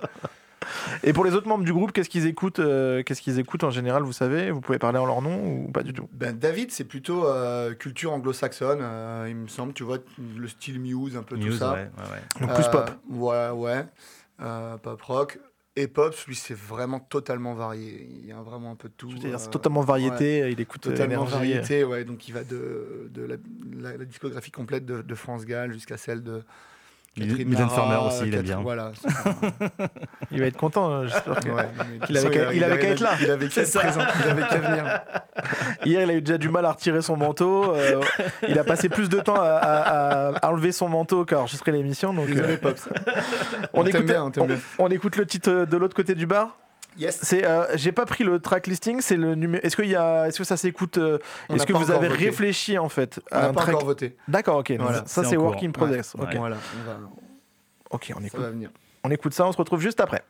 Et pour les autres membres du groupe, qu'est-ce qu'ils écoutent euh, Qu'est-ce qu'ils écoutent en général, vous savez? Vous pouvez parler en leur nom ou pas du tout? Ben, David, c'est plutôt euh, culture anglo-saxonne, euh, il me semble, tu vois, le style Muse, un peu tout News, ça. ouais, ouais, ouais. Donc plus Euh, pop. Ouais, ouais. Euh, pop rock. Et pop, lui, c'est vraiment totalement varié. Il y a vraiment un peu de tout. C'est-à-dire, euh, c'est totalement variété, il écoute euh, Totalement énergie. variété, ouais. Donc il va de, de la, la- la discographie complète de, de France Gall jusqu'à celle de Catherine Mylène Mara, Farmer aussi, il aime Catherine- bien. Voilà. Il va être content, euh, j'espère que- Ouais, mais Il avait qu'à- il avait qu'à être là. Il avait qu'à être présent. Il avait qu'à venir. Hier, il a eu déjà du mal à retirer son manteau. euh, il a passé plus de temps à, à- à enlever son manteau qu'à enregistrer l'émission. Donc, Désolé, euh, Pops. on, On t'aime écoute, bien, on t'aime on- bien. on écoute le titre euh, de l'autre côté du bar. Yes. C'est, euh, j'ai pas pris le track listing. C'est le numéro. Est-ce qu'il y a, est-ce que ça s'écoute euh, On Est-ce n'a que pas vous encore avez voté. réfléchi en fait On à n'a un pas track? encore voté. D'accord, ok. donc Voilà, ça c'est c'est en work cours. in progress. Ouais. Ok. Voilà, on va, Ok, on ça écoute. va venir. On écoute ça. On se retrouve juste après.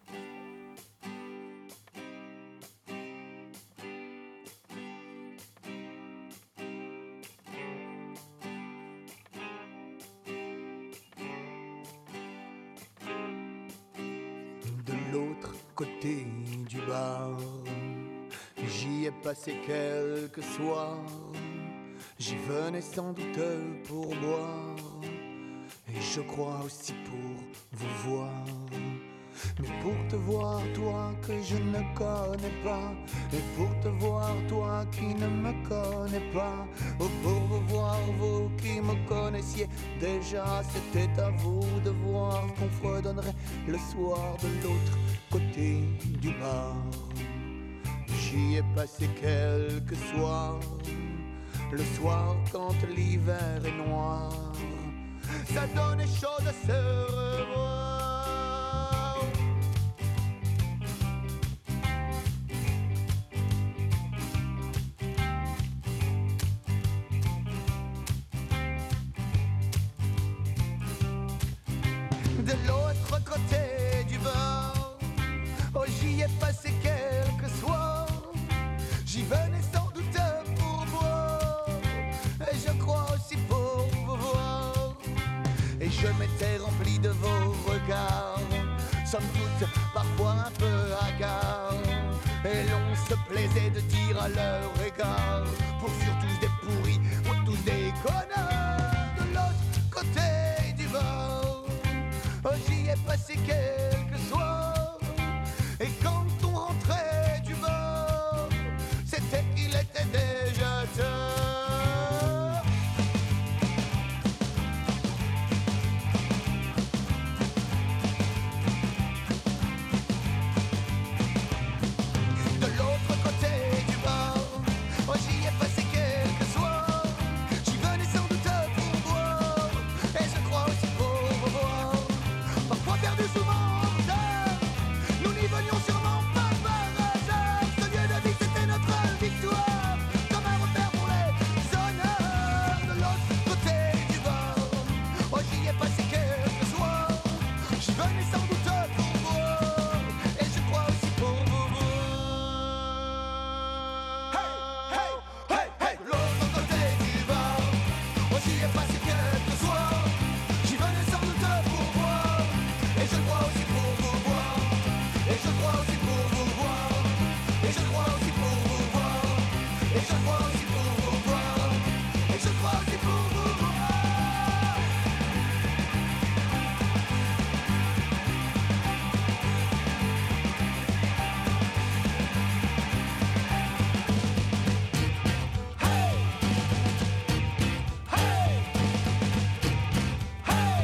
De l'autre côté du bar, j'y ai passé quelques soirs. J'y venais sans doute pour boire, et je crois aussi pour vous voir. Mais pour te voir, toi que je ne connais pas, et pour te voir, toi qui ne me connais pas, oh, pour vous voir, vous qui me connaissiez déjà, c'était à vous de voir qu'on fredonnerait le soir de l'autre côté du bar. J'y ai passé quelques soirs, le soir quand l'hiver est noir, ça donnait chaud de se revoir. De l'autre côté du bord, oh, j'y ai passé quelques soirs, je m'étais rempli de vos regards, somme toute parfois un peu hagards. Et l'on se plaisait de dire à leur égard, pour sûr tous des pourris, pour tous des connards. De l'autre côté du bord, oh, j'y ai passé quelques soirs. Et quand on rentrait du bord, c'était qu'il était déjà tard. De l'autre côté du bord, oh, j'y ai passé quelques soirs. J'y venais sans doute pour boire, et je crois aussi pour revoir. Parfois perdu, souvent en retard, nous n'y venions sûrement pas par hasard. Ce lieu de vie, c'était notre victoire, comme un repère pour les honneurs. De l'autre côté du bord, oh, j'y ai passé quelques soirs. J'y venais sans doute pour boire, et je crois aussi pour vous voir. Hey, hey, hey, hey. De l'autre côté du bord, oh, j'y ai passé quelques soirs. J'y venais sans doute pour boire, et je crois aussi pour vous voir. Et je crois aussi pour vous voir. Et je crois aussi pour vous voir. Et je crois aussi pour vous voir. Et je crois aussi pour vous voir. Hey! Hey! Hey!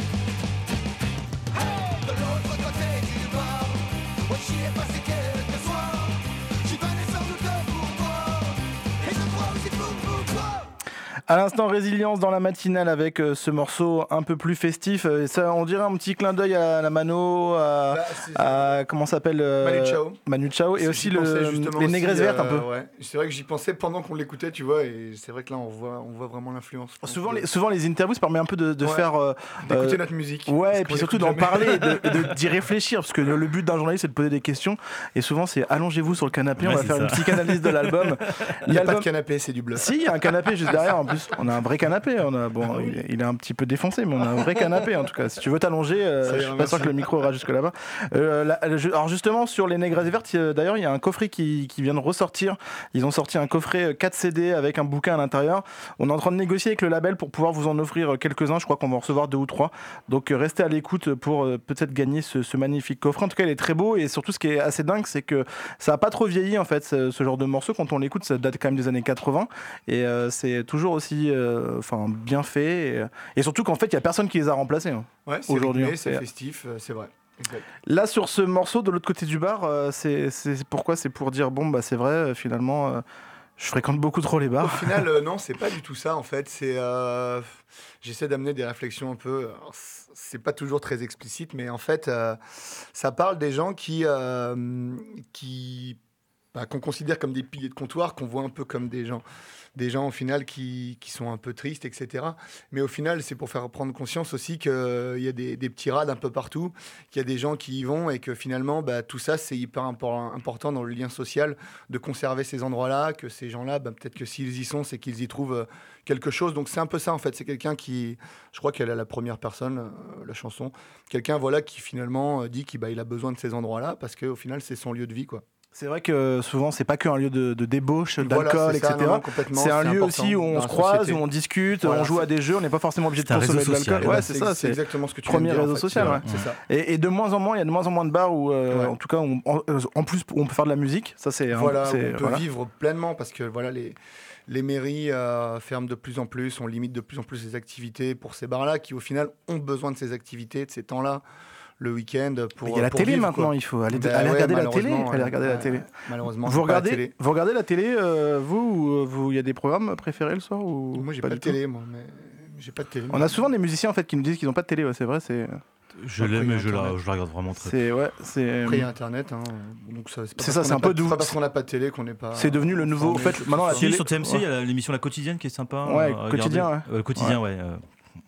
Hey! De l'autre côté du bord, oh, j'y ai passé quelques soirs. J'y venais sans doute pour boire, et je crois aussi pour vous voir. À l'instant, Résilience dans la matinale avec euh, ce morceau un peu plus festif. Euh, ça, on dirait un petit clin d'œil à la Mano, à, Bah, c'est- à- comment ça s'appelle euh, Manu Chao. Manu Chao, et J'y aussi pensais le, justement les aussi, négresses vertes un euh, peu. Ouais. C'est vrai que j'y pensais pendant qu'on l'écoutait, tu vois, et c'est vrai que là on voit, on voit vraiment l'influence. je pense, Souvent de- les, souvent, les interviews, ça permet un peu de, de Ouais. faire. euh, d'écouter euh, notre musique. Ouais, parce et qu'on puis surtout l'écoute d'en jamais. parler et de- et de- d'y réfléchir, parce que le, le but d'un journaliste, c'est de poser des questions. Et souvent, c'est allongez-vous sur le canapé, on Ouais, va c'est faire ça. une psychanalyse de l'album. Il n'y a pas L'album- de canapé, c'est du bluff. Si, il y a un canapé juste derrière en plus. On a un vrai canapé. On a, bon, il, est, il est un petit peu défoncé, mais on a un vrai canapé en tout cas. Si tu veux t'allonger, euh, Ça je ira, suis pas merci. sûr que le micro ira jusque là-bas. Euh, la- la- je- alors justement, sur les négresses vertes, il y a- d'ailleurs, il y a un coffret qui, qui vient de ressortir. Ils ont sorti un coffret euh, quatre C D avec un bouquin à l'intérieur. On est en train de négocier avec le label pour pouvoir vous en offrir quelques-uns. Je crois qu'on va en recevoir deux ou trois. Donc euh, restez à l'écoute pour euh, peut-être gagner ce, ce magnifique coffret. En tout cas, il est très beau, et surtout, ce qui est assez dingue, c'est que ça a pas trop vieilli en fait, ce, ce genre de morceau. Quand on l'écoute, ça date quand même des années quatre-vingts, et euh, c'est toujours aussi euh, enfin bien fait, et, et surtout qu'en fait, il y a personne qui les a remplacés, hein. Ouais, c'est Aujourd'hui, rythmé, hein, c'est c'est- festif, euh, c'est vrai. Exact. Là, sur ce morceau, de l'autre côté du bar, euh, c'est c'est pourquoi C'est pour dire bon, bah c'est vrai, euh, finalement, euh, je fréquente beaucoup trop les Au bars. final, euh, non, c'est pas du tout ça en fait. C'est, euh, j'essaie d'amener des réflexions un peu. Alors, c- c'est pas toujours très explicite, mais en fait, euh, ça parle des gens qui, euh, qui, bah, qu'on considère comme des piliers de comptoir, qu'on voit un peu comme des gens, des gens au final qui, qui sont un peu tristes, et cetera. Mais au final, c'est pour faire prendre conscience aussi qu'il y a des, des petits rades un peu partout, qu'il y a des gens qui y vont, et que finalement, bah, tout ça, c'est hyper impor- important dans le lien social, de conserver ces endroits-là, que ces gens-là, bah, peut-être que s'ils y sont, c'est qu'ils y trouvent euh, quelque chose. Donc c'est un peu ça, en fait. C'est quelqu'un qui, je crois qu'elle est la première personne, euh, la chanson, quelqu'un voilà, qui finalement euh, dit qu'il bah, il a besoin de ces endroits-là, parce qu'au final, c'est son lieu de vie, quoi. C'est vrai que souvent, c'est pas qu'un lieu de, de débauche, Voilà, d'alcool, c'est ça, non, et cetera. non, complètement, C'est un lieu important aussi où dans on la se croise, société. où on discute, Voilà, on joue à c'est- des jeux, on n'est pas forcément obligé de C'est un consommer de réseau l'alcool. social. Ouais, Bah, c'est ça. c'est C'est exactement ce que tu premier viens de dire, réseau en fait. social, ouais. C'est ça. Et, et de moins en moins, il y a de moins en moins de bars où, euh, Ouais. en tout cas, on- en, en plus, on peut faire de la musique. Ça, c'est un- Voilà, où c'est- on peut voilà. vivre pleinement parce que voilà, les, les mairies euh, ferment de plus en plus, on limite de plus en plus les activités pour ces bars-là qui, au final, ont besoin de ces activités, de ces temps-là, le week-end pour. Mais il y a la pour télé vivre, maintenant, quoi. il faut aller, Ben aller ouais, regarder la télé. malheureusement, Aller ouais. regarder la Ouais, télé. ouais. Malheureusement, Vous j'ai pas la regardez, télé. vous regardez la télé, euh, vous, ou euh, vous, il y a des programmes préférés le soir ou Moi, j'ai pas, du de tout télé, moi, mais j'ai pas de télé. On a souvent des musiciens en fait qui nous disent qu'ils n'ont pas de télé. Ouais, c'est vrai, c'est, Je Après, l'aime, il y a mais je la, Internet. je la regarde vraiment très. c'est, ouais, c'est. Après, il y a Internet, hein, donc ça, c'est pas C'est parce ça, qu'on c'est a un pas peu de- d'où- c'est pas parce qu'on n'a pas de télé qu'on n'est pas. C'est devenu le nouveau- informé, en fait, que ce maintenant, la soit. Si, télé- sur T M C, il y a l'émission La Quotidienne qui est sympa. Ouais, à Quotidien, regarder. Euh, le quotidien, ouais. euh,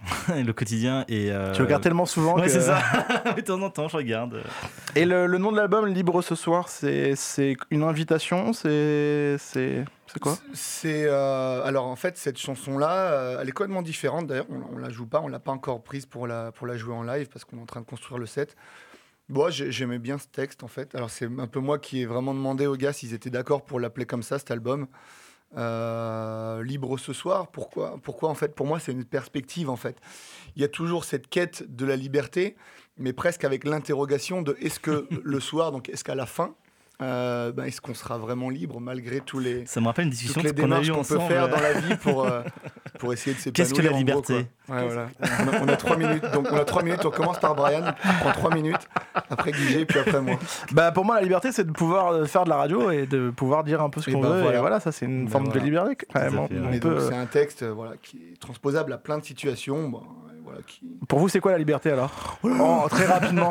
le quotidien et. euh, Tu regardes tellement souvent Ouais, que. c'est ça. De temps en temps, je regarde. Et le, le nom de l'album, Libre ce soir, c'est, c'est une invitation, c'est, c'est, c'est C'est quoi ? C'est euh, alors en fait cette chanson-là, euh, elle est complètement différente. D'ailleurs, on, on la joue pas, on l'a pas encore prise pour la pour la jouer en live parce qu'on est en train de construire le set. Moi, j'ai- j'aimais bien ce texte en fait. Alors c'est un peu moi qui ai vraiment demandé aux gars s'ils étaient d'accord pour l'appeler comme ça cet album. Euh, Libre ce soir. Pourquoi Pourquoi en fait pour moi c'est une perspective en fait. Il y a toujours cette quête de la liberté, mais presque avec l'interrogation de est-ce que le soir, donc est-ce qu'à la fin, euh, ben, est-ce qu'on sera vraiment libre malgré tous les Ça me rappelle une discussion toutes les qu'on a démarches eue qu'on peut ensemble. faire dans la vie pour, euh, pour essayer de s'épanouir. Qu'est-ce que la en gros, liberté ? quoi. Ouais, voilà. on, a, on a trois minutes, donc on a trois minutes. On commence par Brian, on prend trois minutes, après Guigé, puis après moi. Bah pour moi la liberté c'est de pouvoir euh, faire de la radio et de pouvoir dire un peu ce Et qu'on ben veut voilà. et voilà ça c'est une Ben forme voilà. de liberté quand même. Tout à hein. fait, ouais. On Et peut, donc euh, c'est un texte, euh, voilà, qui est transposable à plein de situations. Bon, euh, voilà, qui... Pour vous c'est quoi la liberté alors ? Oh, très rapidement.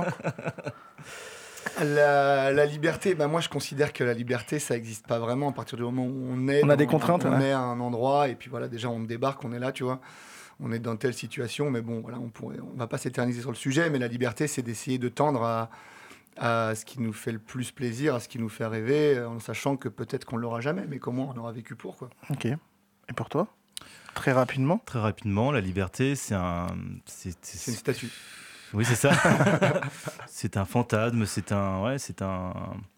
La, la liberté, bah moi je considère que la liberté ça n'existe pas vraiment à partir du moment où on est. On a dans- des contraintes, On ouais. est à un endroit et puis voilà, déjà on débarque, on est là, tu vois. On est dans telle situation, mais bon, voilà, on pourrait, on va pas s'éterniser sur le sujet, mais la liberté c'est d'essayer de tendre à, à ce qui nous fait le plus plaisir, à ce qui nous fait rêver, en sachant que peut-être qu'on l'aura jamais, mais qu'au moins on aura vécu pour quoi. Ok. Et pour toi ? Très rapidement. Très rapidement, la liberté, c'est un. C'est C'est une statue. Oui, c'est ça. C'est un fantasme, c'est un. Ouais, c'est un.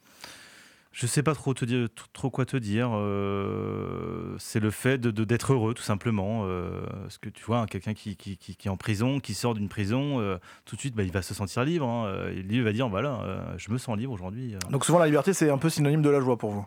Je sais pas trop, te dire, t- trop quoi te dire. euh, c'est le fait de, de- d'être heureux, tout simplement. euh, parce que tu vois, hein, quelqu'un qui, qui, qui, qui est en prison, qui sort d'une prison, euh, tout de suite, bah, il va se sentir libre. Hein, euh, et lui, il va dire voilà, euh, je me sens libre aujourd'hui. euh. Donc souvent la liberté c'est un peu synonyme de la joie pour vous.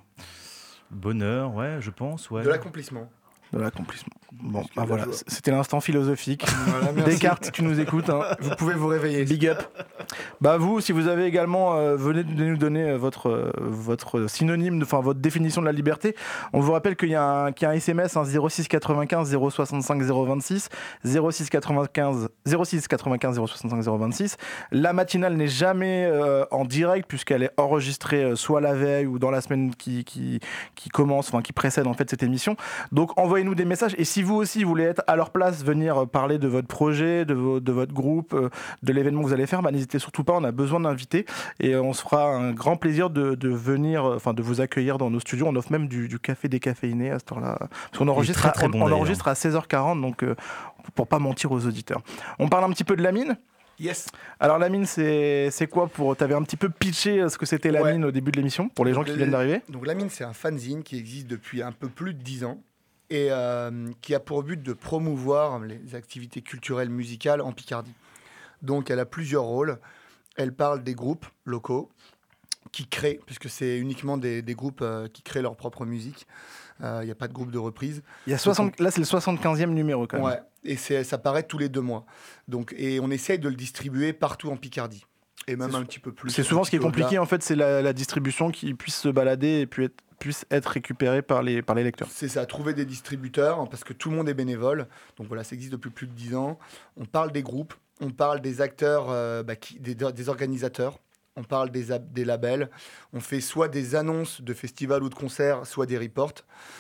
Bonheur, ouais, je pense. Ouais. De l'accomplissement. De l'accomplissement. Bon, Parce que bah la voilà, joie. c'était l'instant philosophique. Voilà, merci. Descartes, tu nous écoutes. Hein. Vous pouvez vous réveiller. Big up. Bah vous, si vous avez également, euh, venez de nous donner euh, votre, euh, votre synonyme, enfin votre définition de la liberté. On vous rappelle qu'il y a un, qu'il y a un S M S, hein, zéro six quatre-vingt-quinze zéro soixante-cinq zéro vingt-six, zéro six quatre-vingt-quinze zéro six quatre-vingt-quinze zéro soixante-cinq zéro vingt-six. La matinale n'est jamais euh, en direct puisqu'elle est enregistrée euh, soit la veille ou dans la semaine qui, qui, qui commence, enfin qui précède en fait cette émission. Donc envoyez-nous des messages et si vous aussi voulez être à leur place, venir parler de votre projet, de, vo- de votre groupe, euh, de l'événement que vous allez faire, bah, n'hésitez surtout pas, on a besoin d'invités et euh, on se fera un grand plaisir de, de venir, euh, enfin de vous accueillir dans nos studios. On offre même du, du café décaféiné à cette heure-là. Parce qu'on enregistre, très, à- très on- bon, on d'ailleurs. enregistre à seize heures quarante, donc euh, pour pas mentir aux auditeurs. On parle un petit peu de la mine. Yes. Alors la mine, c'est c'est quoi pour... T'avais un petit peu pitché ce que c'était la Ouais. mine au début de l'émission, pour les gens Donc, qui le- viennent d'arriver. Donc La Mine, c'est un fanzine qui existe depuis un peu plus de dix ans et euh, qui a pour but de promouvoir les activités culturelles musicales en Picardie. Donc elle a plusieurs rôles. Elle parle des groupes locaux qui créent, puisque c'est uniquement des, des groupes euh, qui créent leur propre musique. Il n'y a pas de groupe de reprise. Il y a soixante... Là, c'est le soixante-quinzième numéro quand même. Ouais, et c'est, ça paraît tous les deux mois. Donc, et on essaye de le distribuer partout en Picardie. Et même C'est un petit peu plus. C'est un souvent petit ce qui est peu compliqué, au-delà. en fait, c'est la, la distribution qui puisse se balader et puis être, puisse être récupérée par les, par les lecteurs. C'est ça, trouver des distributeurs, hein, parce que tout le monde est bénévole. Donc voilà, ça existe depuis plus de dix ans. On parle des groupes, on parle des acteurs, euh, bah, qui, des, des organisateurs, on parle des, ab- des labels. On fait soit des annonces de festivals ou de concerts, soit des reports.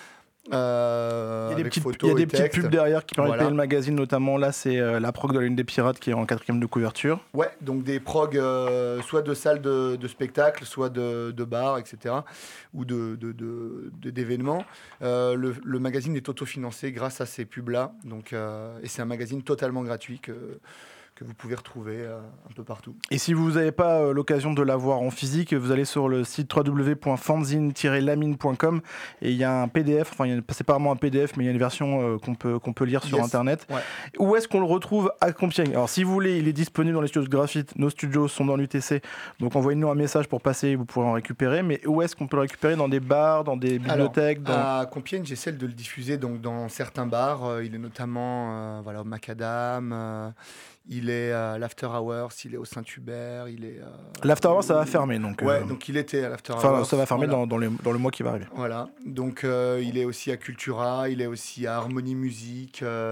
Euh, Il y a des avec petites, photos il y a des et petites textes. pubs derrière qui permettent Voilà. de payer le magazine, notamment là, c'est euh, la prog de la Lune des Pirates qui est en quatrième de couverture. Ouais, donc des progs, euh, soit de salles de, de spectacle, soit de, de bars, et cetera, ou de, de, de- de- d'événements. Euh, le, le magazine est autofinancé grâce à ces pubs-là, donc, euh, et c'est un magazine totalement gratuit que, que vous pouvez retrouver euh, un peu partout. Et si vous n'avez pas euh, l'occasion de la voir en physique, vous allez sur le site w w w point fanzine tiret lamine point com et il y a un P D F, enfin il y a- c'est pas vraiment un P D F, mais il y a une version euh, qu'on peut, qu'on peut lire sur Yes. internet. Ouais. Où est-ce qu'on le retrouve à Compiègne? Alors si vous voulez, il est disponible dans les studios de graphite, nos studios sont dans l'U T C, donc envoyez-nous un message pour passer, vous pourrez en récupérer, mais où est-ce qu'on peut le récupérer? Dans des bars, dans des bibliothèques? dans... À Compiègne, j'essaie de le diffuser donc, dans certains bars. Euh, il est notamment euh, voilà, au Macadam, euh, il est à l'After Hours, il est au Saint-Hubert, il est... euh, L'After Hours, ça va fermer, donc... Ouais, euh, donc il était à l'After Enfin, Hours. ça va fermer voilà. dans, dans, les- dans le mois qui va arriver. Voilà, donc euh, il est aussi à Cultura, il est aussi à Harmonie Musique, euh,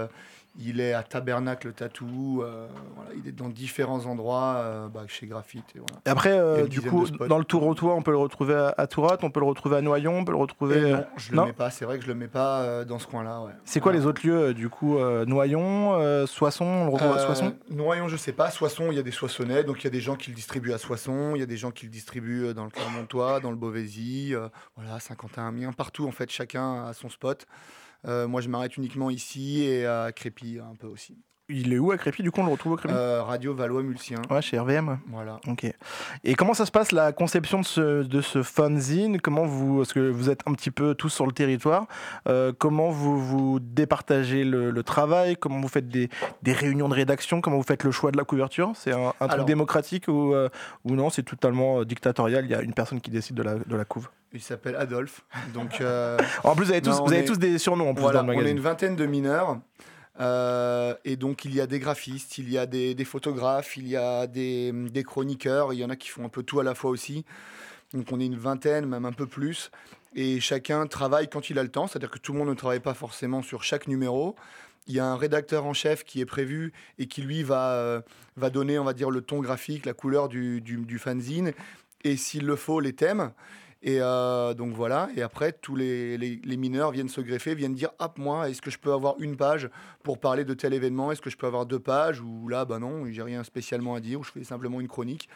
Il est à Tabernacle Tattoo, euh, voilà, il est dans différents endroits euh, bah, chez Graphite. Et voilà. Et après, Il y a euh, une du dizaine coup, de spots. dans le Tour-Autois, on peut le retrouver à, à Tourat, on peut le retrouver à Noyon, on peut le retrouver... Et euh, non, je le non mets pas, c'est vrai que je le mets pas euh, dans ce coin-là. Ouais. C'est quoi Voilà. les autres lieux, euh, du coup euh, Noyon, euh, Soissons, on le retrouve à Euh, Soissons Noyon, je sais pas. Soissons, il y a des Soissonnais, donc il y a des gens qui le distribuent à Soissons, il y a des gens qui le distribuent euh, dans le Clermontois, dans le Beauvaisis, euh, voilà, Saint-Quentin, Amiens, partout en fait, chacun a son spot. Euh, moi, je m'arrête uniquement ici et à Crépy un peu aussi. Il est où à Crépy? Du coup, on le retrouve au Crépy? Euh, Radio Valois-Mulsien. Ouais, chez R V M. Voilà. Ok. Et comment ça se passe la conception de ce, de ce fanzine? Comment vous, parce que vous êtes un petit peu tous sur le territoire, euh, comment vous vous départagez le, le travail? Comment vous faites des, des réunions de rédaction? Comment vous faites le choix de la couverture? C'est un, un truc Alors- démocratique ou, euh, ou non? C'est totalement euh, dictatorial. Il y a une personne qui décide de la, de la couve. Il s'appelle Adolphe. Donc, euh, En plus, vous avez tous, Non, vous on avez est- tous des surnoms en plus voilà, dans le on est magazine. une vingtaine de mineurs. euh, et donc, il y a des graphistes, il y a des, des photographes, il y a des, des chroniqueurs. Il y en a qui font un peu tout à la fois aussi. Donc, on est une vingtaine, même un peu plus. Et chacun travaille quand il a le temps. C'est-à-dire que tout le monde ne travaille pas forcément sur chaque numéro. Il y a un rédacteur en chef qui est prévu et qui, lui, va, euh, va donner, on va dire, le ton graphique, la couleur du, du, du fanzine. Et s'il le faut, les thèmes. Et euh, donc voilà, et après, tous les, les, les mineurs viennent se greffer, viennent dire « Ah, moi, est-ce que je peux avoir une page pour parler de tel événement? Est-ce que je peux avoir deux pages ?» Ou là, bah non, j'ai rien spécialement à dire, ou je fais simplement une chronique.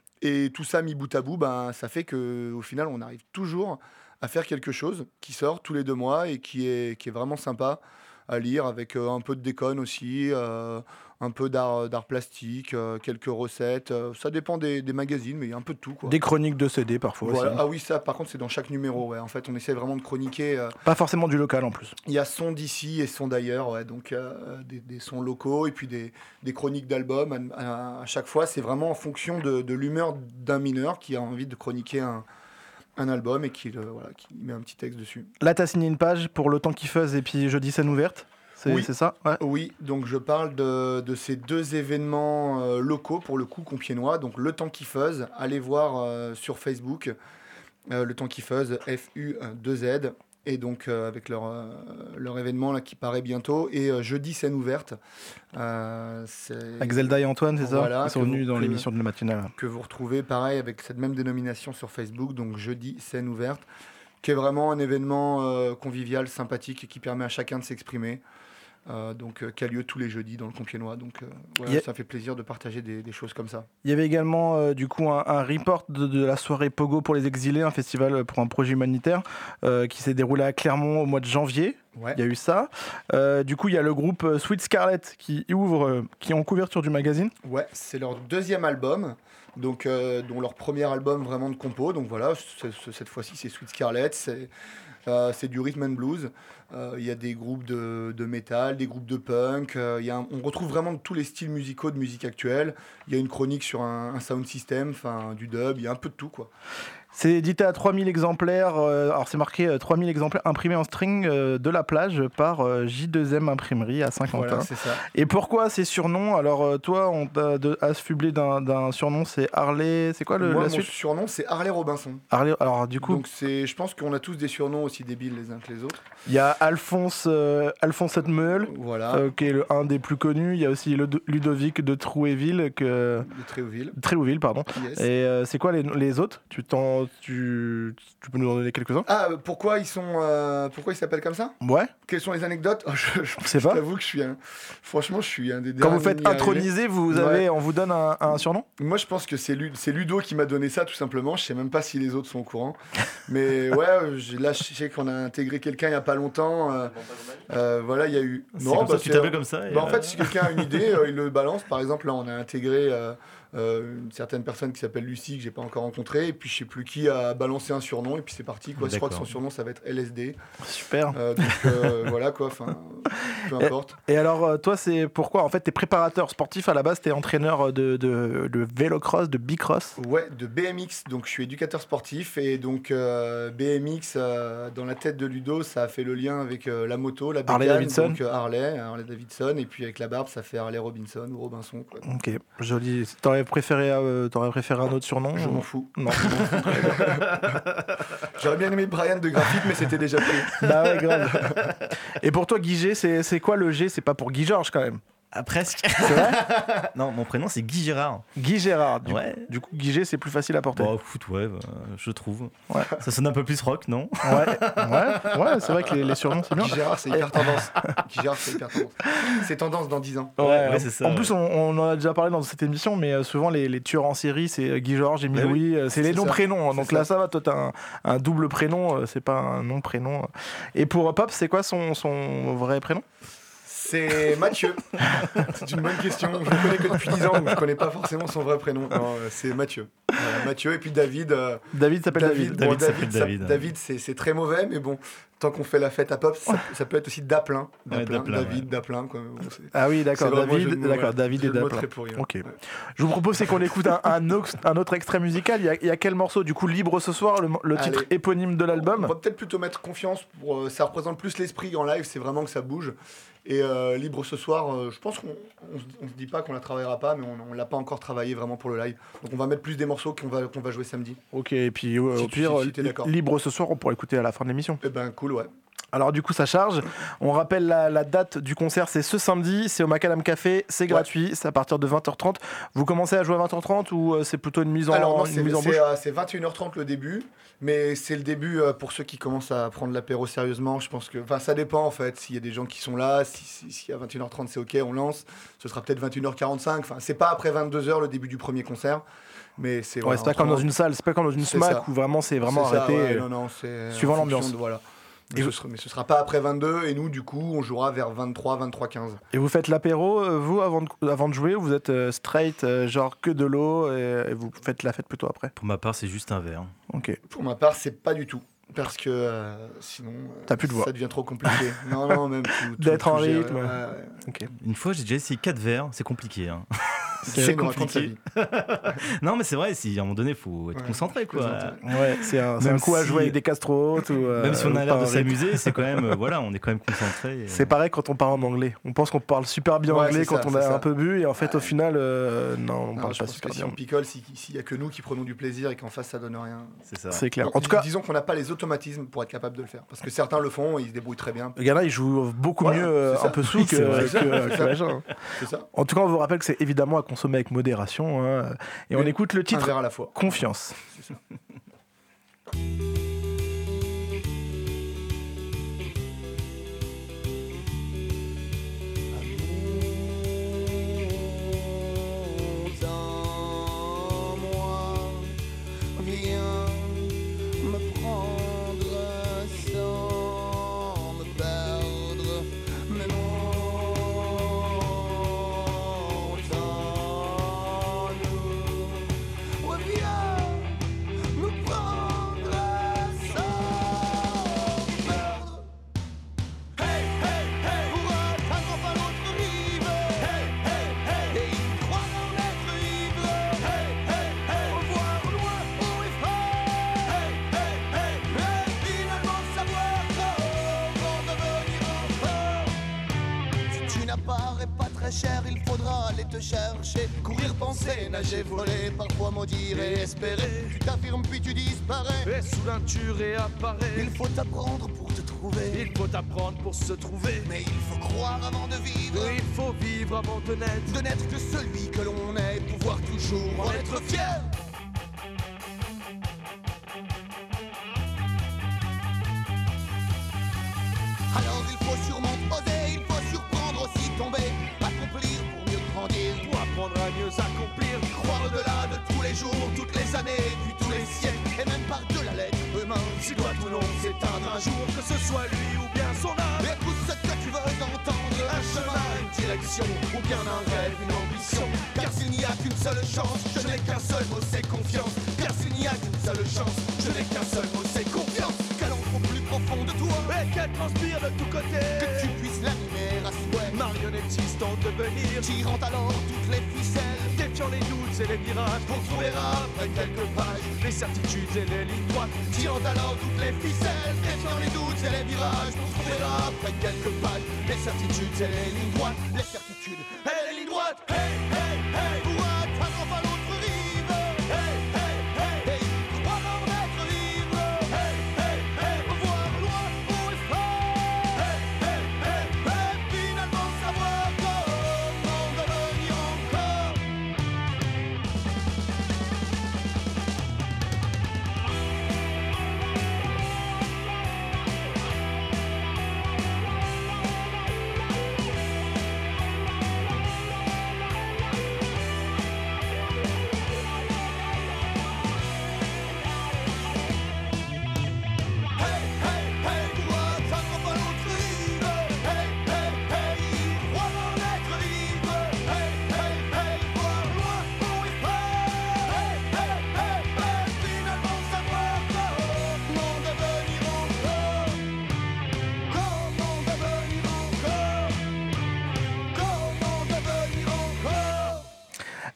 Et tout ça mis bout à bout, ben, ça fait qu'au final, on arrive toujours à faire quelque chose qui sort tous les deux mois et qui est, qui est vraiment sympa à lire, avec euh, un peu de déconne aussi, euh, un peu d'art, d'art plastique, euh, quelques recettes. euh, ça dépend des, des magazines, mais il y a un peu de tout, quoi. Des chroniques de C D parfois Voilà. aussi. Ah oui, ça, par contre, c'est dans chaque numéro. Ouais. En fait, on essaie vraiment de chroniquer. euh, Pas forcément du local en plus. Il y a sons d'ici et sons d'ailleurs, ouais, donc euh, des, des sons locaux et puis des, des chroniques d'albums. À, à- à chaque fois, c'est vraiment en fonction de, de l'humeur d'un mineur qui a envie de chroniquer un, un album et qui, le- voilà, qui met un petit texte dessus. Là, t'as signé une page pour Le Temps qui Fuzz et puis Jeudi Scène Ouverte. C'est Oui. c'est ça? Ouais. Oui, donc je parle de, de ces deux événements euh, locaux, pour le coup, compiègnois. Donc Le Temps qui Fuzz, allez voir euh, sur Facebook, euh, Le Temps qui Fuzz, F U deux Z, et donc euh, avec leur, euh, leur événement là, qui paraît bientôt. Et euh, Jeudi Scène Ouverte, euh, c'est- Avec Zelda et Antoine, c'est ça? Voilà, Ils sont que venus vous- dans que- l'émission de la matinale. que vous retrouvez pareil avec cette même dénomination sur Facebook, donc Jeudi Scène Ouverte, qui est vraiment un événement euh, convivial, sympathique et qui permet à chacun de s'exprimer. Euh, donc, euh, qui a lieu tous les jeudis dans le Compiègnois. Donc, euh, voilà, Yeah. ça fait plaisir de partager des, des choses comme ça. Il y avait également euh, du coup un, un report de, de la soirée Pogo pour les exilés, un festival pour un projet humanitaire euh, qui s'est déroulé à Clermont au mois de janvier. Ouais. Il y a eu ça. Euh, du coup, il y a le groupe euh, Sweet Scarlet qui ouvre, euh, qui est en couverture du magazine. Ouais, c'est leur deuxième album, donc, euh, dont leur premier album vraiment de compo. Donc voilà, c'est- c'est- cette fois-ci, c'est Sweet Scarlet. C'est euh, c'est du rhythm and blues. Euh, Il y a des groupes de, de métal, des groupes de punk. euh, il y a un- on retrouve vraiment tous les styles musicaux de musique actuelle. Il y a une chronique sur un, un sound system, enfin du dub. Il y a un peu de tout, quoi. C'est édité à trois mille exemplaires. euh, alors, c'est marqué euh, trois mille exemplaires imprimés en string euh, de la plage par euh, J deux M Imprimerie à Saint-Quentin. Voilà, c'est ça. Et pourquoi ces surnoms? Alors, euh, toi, on t'a de- affublé d'un d'un surnom, c'est Harley. C'est quoi le, Moi, la mon suite? surnom, c'est Harley Robinson. Harley. Alors, du coup, Donc c'est, je pense qu'on a tous des surnoms aussi débiles les uns que les autres. il y a Alphonse, euh, Alphonse Meul, Voilà, euh, qui est le, un des plus connus. Il y a aussi le, Ludovic de Trouéville, que, de Tréauville. Tréouville, pardon. Yes. Et euh, c'est quoi les, les autres? Tu, t'en, tu, tu peux nous en donner quelques-uns? Ah, pourquoi ils sont, euh, pourquoi ils s'appellent comme ça? Ouais, Quelles sont les anecdotes? Oh, je, je, je sais je pas. t'avoue que je suis un, franchement, je suis un des Quand vous derniers faites à y arriver. introniser, vous Ouais. avez, on vous donne un, un surnom? Moi, je pense que c'est, Lu- c'est Ludo qui m'a donné ça, tout simplement. Je sais même pas si les autres sont au courant. Mais ouais, j'ai- là, je sais qu'on a intégré quelqu'un il y a pas longtemps. euh, euh, voilà, il y a eu. C'est Non, comme bah, ça que tu c'est- t'appelles comme ça. et, Bah, en euh, fait, si quelqu'un a une idée, euh, il le balance. Par exemple, là, on a intégré euh, euh, une certaine personne qui s'appelle Lucie, que j'ai pas encore rencontrée. Et puis, je sais plus qui a balancé un surnom. Et puis, c'est parti. Quoi. Je crois que son D'accord. surnom, ça va être L S D. Super. Euh, donc, euh, voilà, quoi. Enfin, peu importe. Et alors, euh, toi, c'est pourquoi? En fait, t'es préparateur sportif à la base, t'es entraîneur de, de, de vélo-cross, de bicross. Ouais, de B M X. Donc, je suis éducateur sportif. Et donc, euh, B M X, euh, dans la tête de Ludo, ça a fait le lien avec euh, la moto, la Harley bécane, Davidson. donc euh, Harley, Harley Davidson. Et puis, avec la barbe, ça fait Harley Robinson ou Robinson. Quoi. Ok, joli. T'aurais T'aurais préféré, euh, t'aurais préféré un autre surnom? Je ou- m'en fous. Non. J'aurais bien aimé Brian de Graphite, mais c'était déjà pris. Bah ouais, grave. Et pour toi, Guy G, c'est, c'est quoi le G? C'est pas pour Guy Georges quand même. Ah, presque. C'est vrai? Non, mon prénom c'est Guy Gérard. Guy Gérard. Du, Ouais. coup, du coup, Guy G, c'est plus facile à porter. Bon, écoute, ouais, bah, je trouve. Ouais. Ça sonne un peu plus rock, non? Ouais, ouais, ouais, c'est vrai que les, les surnoms, c'est bien. Guy Gérard, c'est hyper tendance. Guy Gérard, c'est hyper tendance. C'est tendance dans dix ans. Ouais, Ouais, en- c'est ça, en ouais. plus, on, on en a déjà parlé dans cette émission, mais euh, souvent les, les tueurs en série, c'est euh, Guy Georges, Émile Bah oui, Louis, euh, c'est les c'est noms ça, prénoms. c'est Donc ça. là, ça va. Toi, t'as un, un double prénom, euh, c'est pas un nom prénom. Et pour euh, Pop, c'est quoi son, son vrai prénom? C'est Mathieu. C'est une bonne question. Je le connais que depuis dix ans, donc je connais pas forcément son vrai prénom. Non, euh, c'est Mathieu. Voilà, Mathieu, et puis David. euh, David s'appelle David. David, bon, David s'appelle ça- David. David, c'est c'est très mauvais, mais bon, tant qu'on fait la fête à Pop, ça, ça peut être aussi Daplin. Ouais, Daplin, Daplin, David, ouais. Daplin. Quoi. Bon, c'est- Ah oui, d'accord, c'est vraiment un jeu de David, mots, d'accord, ouais. David Jeu et de mots Daplin. très pourri, ouais. Ok. Ouais. Je vous propose c'est qu'on écoute un, un, autre, un autre extrait musical. Il y, a, il y a quel morceau du coup libre ce soir, le, le titre Allez. éponyme de On l'album? va peut-être plutôt mettre confiance. Pour, euh, ça représente plus l'esprit en live, c'est vraiment que ça bouge. Et euh, libre ce soir, euh, je pense qu'on on, se- on se dit pas qu'on la travaillera pas, mais on, on l'a pas encore travaillé vraiment pour le live. Donc on va mettre plus des morceaux qu'on va, qu'on va jouer samedi. Ok, et puis euh, Si au tu- pire, si- si t'es d'accord. libre ce soir, on pourra écouter à la fin de l'émission. Eh ben cool, ouais. Alors du coup ça charge. On rappelle la, la date du concert, c'est ce samedi, c'est au Macadam Café, c'est gratuit, c'est à partir de vingt heures trente. Vous commencez à jouer à vingt heures trente ou euh, c'est plutôt une mise en, Alors non, une c'est mise en c'est, bouche? euh, c'est vingt et une heures trente le début, mais c'est le début euh, pour ceux qui commencent à prendre l'apéro sérieusement. Je pense que, enfin, ça dépend en fait. S'il y a des gens qui sont là, si, si, si à vingt et une heures trente c'est ok, on lance. Ce sera peut-être vingt et une heures quarante-cinq. Enfin, c'est pas après vingt-deux heures le début du premier concert, mais c'est. Ouais, voilà, c'est pas entre- comme dans une salle, c'est pas comme dans une C'est smack ça. où vraiment c'est vraiment c'est ça, arrêté. ouais, euh, non, non, c'est suivant en fonction l'ambiance. de- voilà. Et Mais, vous- ce sera, mais ce sera pas après vingt-deux, et nous, du coup, on jouera vers vingt-trois, vingt-trois quinze. Et vous faites l'apéro, euh, vous, avant de, avant de jouer, ou vous êtes euh, straight, euh, genre que de l'eau, et, et vous faites la fête plutôt après? Pour ma part, c'est juste un verre. Ok. Pour ma part, c'est pas du tout. Parce que euh, sinon, euh, T'as plus de voix. ça devient trop compliqué. non, non, même tout- tout- D'être tout en gérer, rythme. ouais, ouais. Ok. Une fois, j'ai déjà essayé quatre verres, c'est compliqué. Hein. C'est C'est nous raconte sa compliqué. vie. Non, mais c'est vrai, si à un moment donné, il faut être Ouais, concentré. Quoi. plaisanter. Ouais, c'est un, c'est Même un coup à si- jouer avec des castro hautes. Ou, euh, Même si on ou a l'air pas de un rythme. s'amuser, c'est quand même, euh, voilà, on est quand même concentré. et- C'est pareil quand on parle en anglais. On pense qu'on parle super bien Ouais, anglais c'est quand ça, on c'est a ça. un peu bu, et en fait, au Ouais. final, euh, non, on Non, parle je pas pense super que si bien. on picole, si- s'il y a que nous qui prenons du plaisir et qu'en face ça donne rien. C'est ça. C'est clair. Bon, En tout cas, disons qu'on n'a pas les automatismes pour être capable de le faire. Parce que certains le font et ils se débrouillent très bien. le gars là, il joue beaucoup Voilà, mieux euh, c'est ça. un peu sous Oui, que, c'est vrai. que, que, C'est que ça. Agen. C'est ça. En tout cas, on vous rappelle que c'est évidemment à consommer avec modération. hein. Et on Oui. écoute le Un titre verre à la fois. Confiance. C'est ça. En moi, viens me prendre sans me perdre, mais monte en nous. Ouais, viens me prendre sans me perdre. Hey, hey, hey, pour atteindre par l'autre rive. Hey, hey, hey, et il croit en être ivre. Hey, hey, hey, pour voir au loin où il frappe. Hey, hey, hey, et finalement savoir comment devenir enfant. Si tu n'apparais pas très cher, il faudra aller te chercher. Courir, penser, nager, voler, parfois maudire et espérer. Tu t'affirmes puis tu disparais. Et soudain tu réapparais. Il faut apprendre pour te trouver. Il faut apprendre pour se trouver. Mais il faut croire avant de vivre. Il faut vivre avant de naître. De n'être que celui que l'on est et pouvoir toujours en être fier. Alors il faut sûrement oser, il faut surprendre aussi tomber, accomplir pour mieux grandir, Pour apprendre à mieux accomplir. croire au-delà de tous les jours, toutes les années, puis tous les siècles, et même par-delà l'être humain. Si doit ou non s'éteindre un jour, que ce soit lui ou bien son âme. Écoute ce que tu veux entendre, un chemin, une direction, ou bien un rêve, une ambition. Car s'il n'y a qu'une seule chance, je n'ai qu'un seul mot, c'est confiance. Car s'il n'y a qu'une seule chance, je n'ai qu'un seul mot, c'est confiance. Qu'elle entre au plus profond de toi, Et qu'elle transpire de tous côtés. que tu puisses l'animer à souhait. Marionnettiste en devenir. Tirant alors toutes les ficelles, Défiant les doutes et les mirages. on trouvera après quelques pages. Les certitudes et les lignes droites. Tirant alors toutes les ficelles, défiant les doutes et les virages, on trouvera après quelques pages les certitudes et les lignes droites, les certitudes et les lignes droites. Hey, hey, hey, pour atteindre enfin l'autre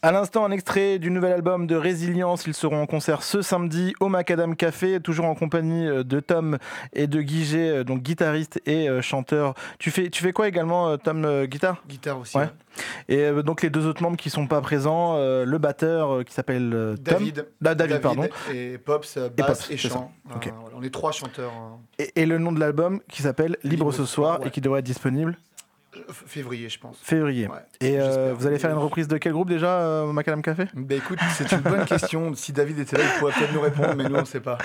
À l'instant, un extrait du nouvel album de Résilience. Ils seront en concert ce samedi au Macadam Café, toujours en compagnie de Tom et de Guigé, donc guitariste et euh, chanteur. Tu fais, tu fais quoi également, Tom, euh, guitare ? Guitare aussi. Ouais. Ouais. Et euh, donc les deux autres membres qui sont pas présents, euh, le batteur euh, qui s'appelle euh, Tom. David. Ah, David, pardon. Et Pops, euh, basse Pops, et, c'est chant. ça. Ok. Euh, voilà, on est trois chanteurs. hein. Et, et le nom de l'album qui s'appelle Libre, Libre ce ce soir, soir, ouais. et qui devrait être disponible F- Février, je pense. février. Ouais. Et euh, J'espère. vous allez faire une reprise de quel groupe déjà euh, au Macadam Café ? Bah écoute, c'est une bonne question. Si David était là, il pourrait peut-être nous répondre, mais nous, on ne sait pas.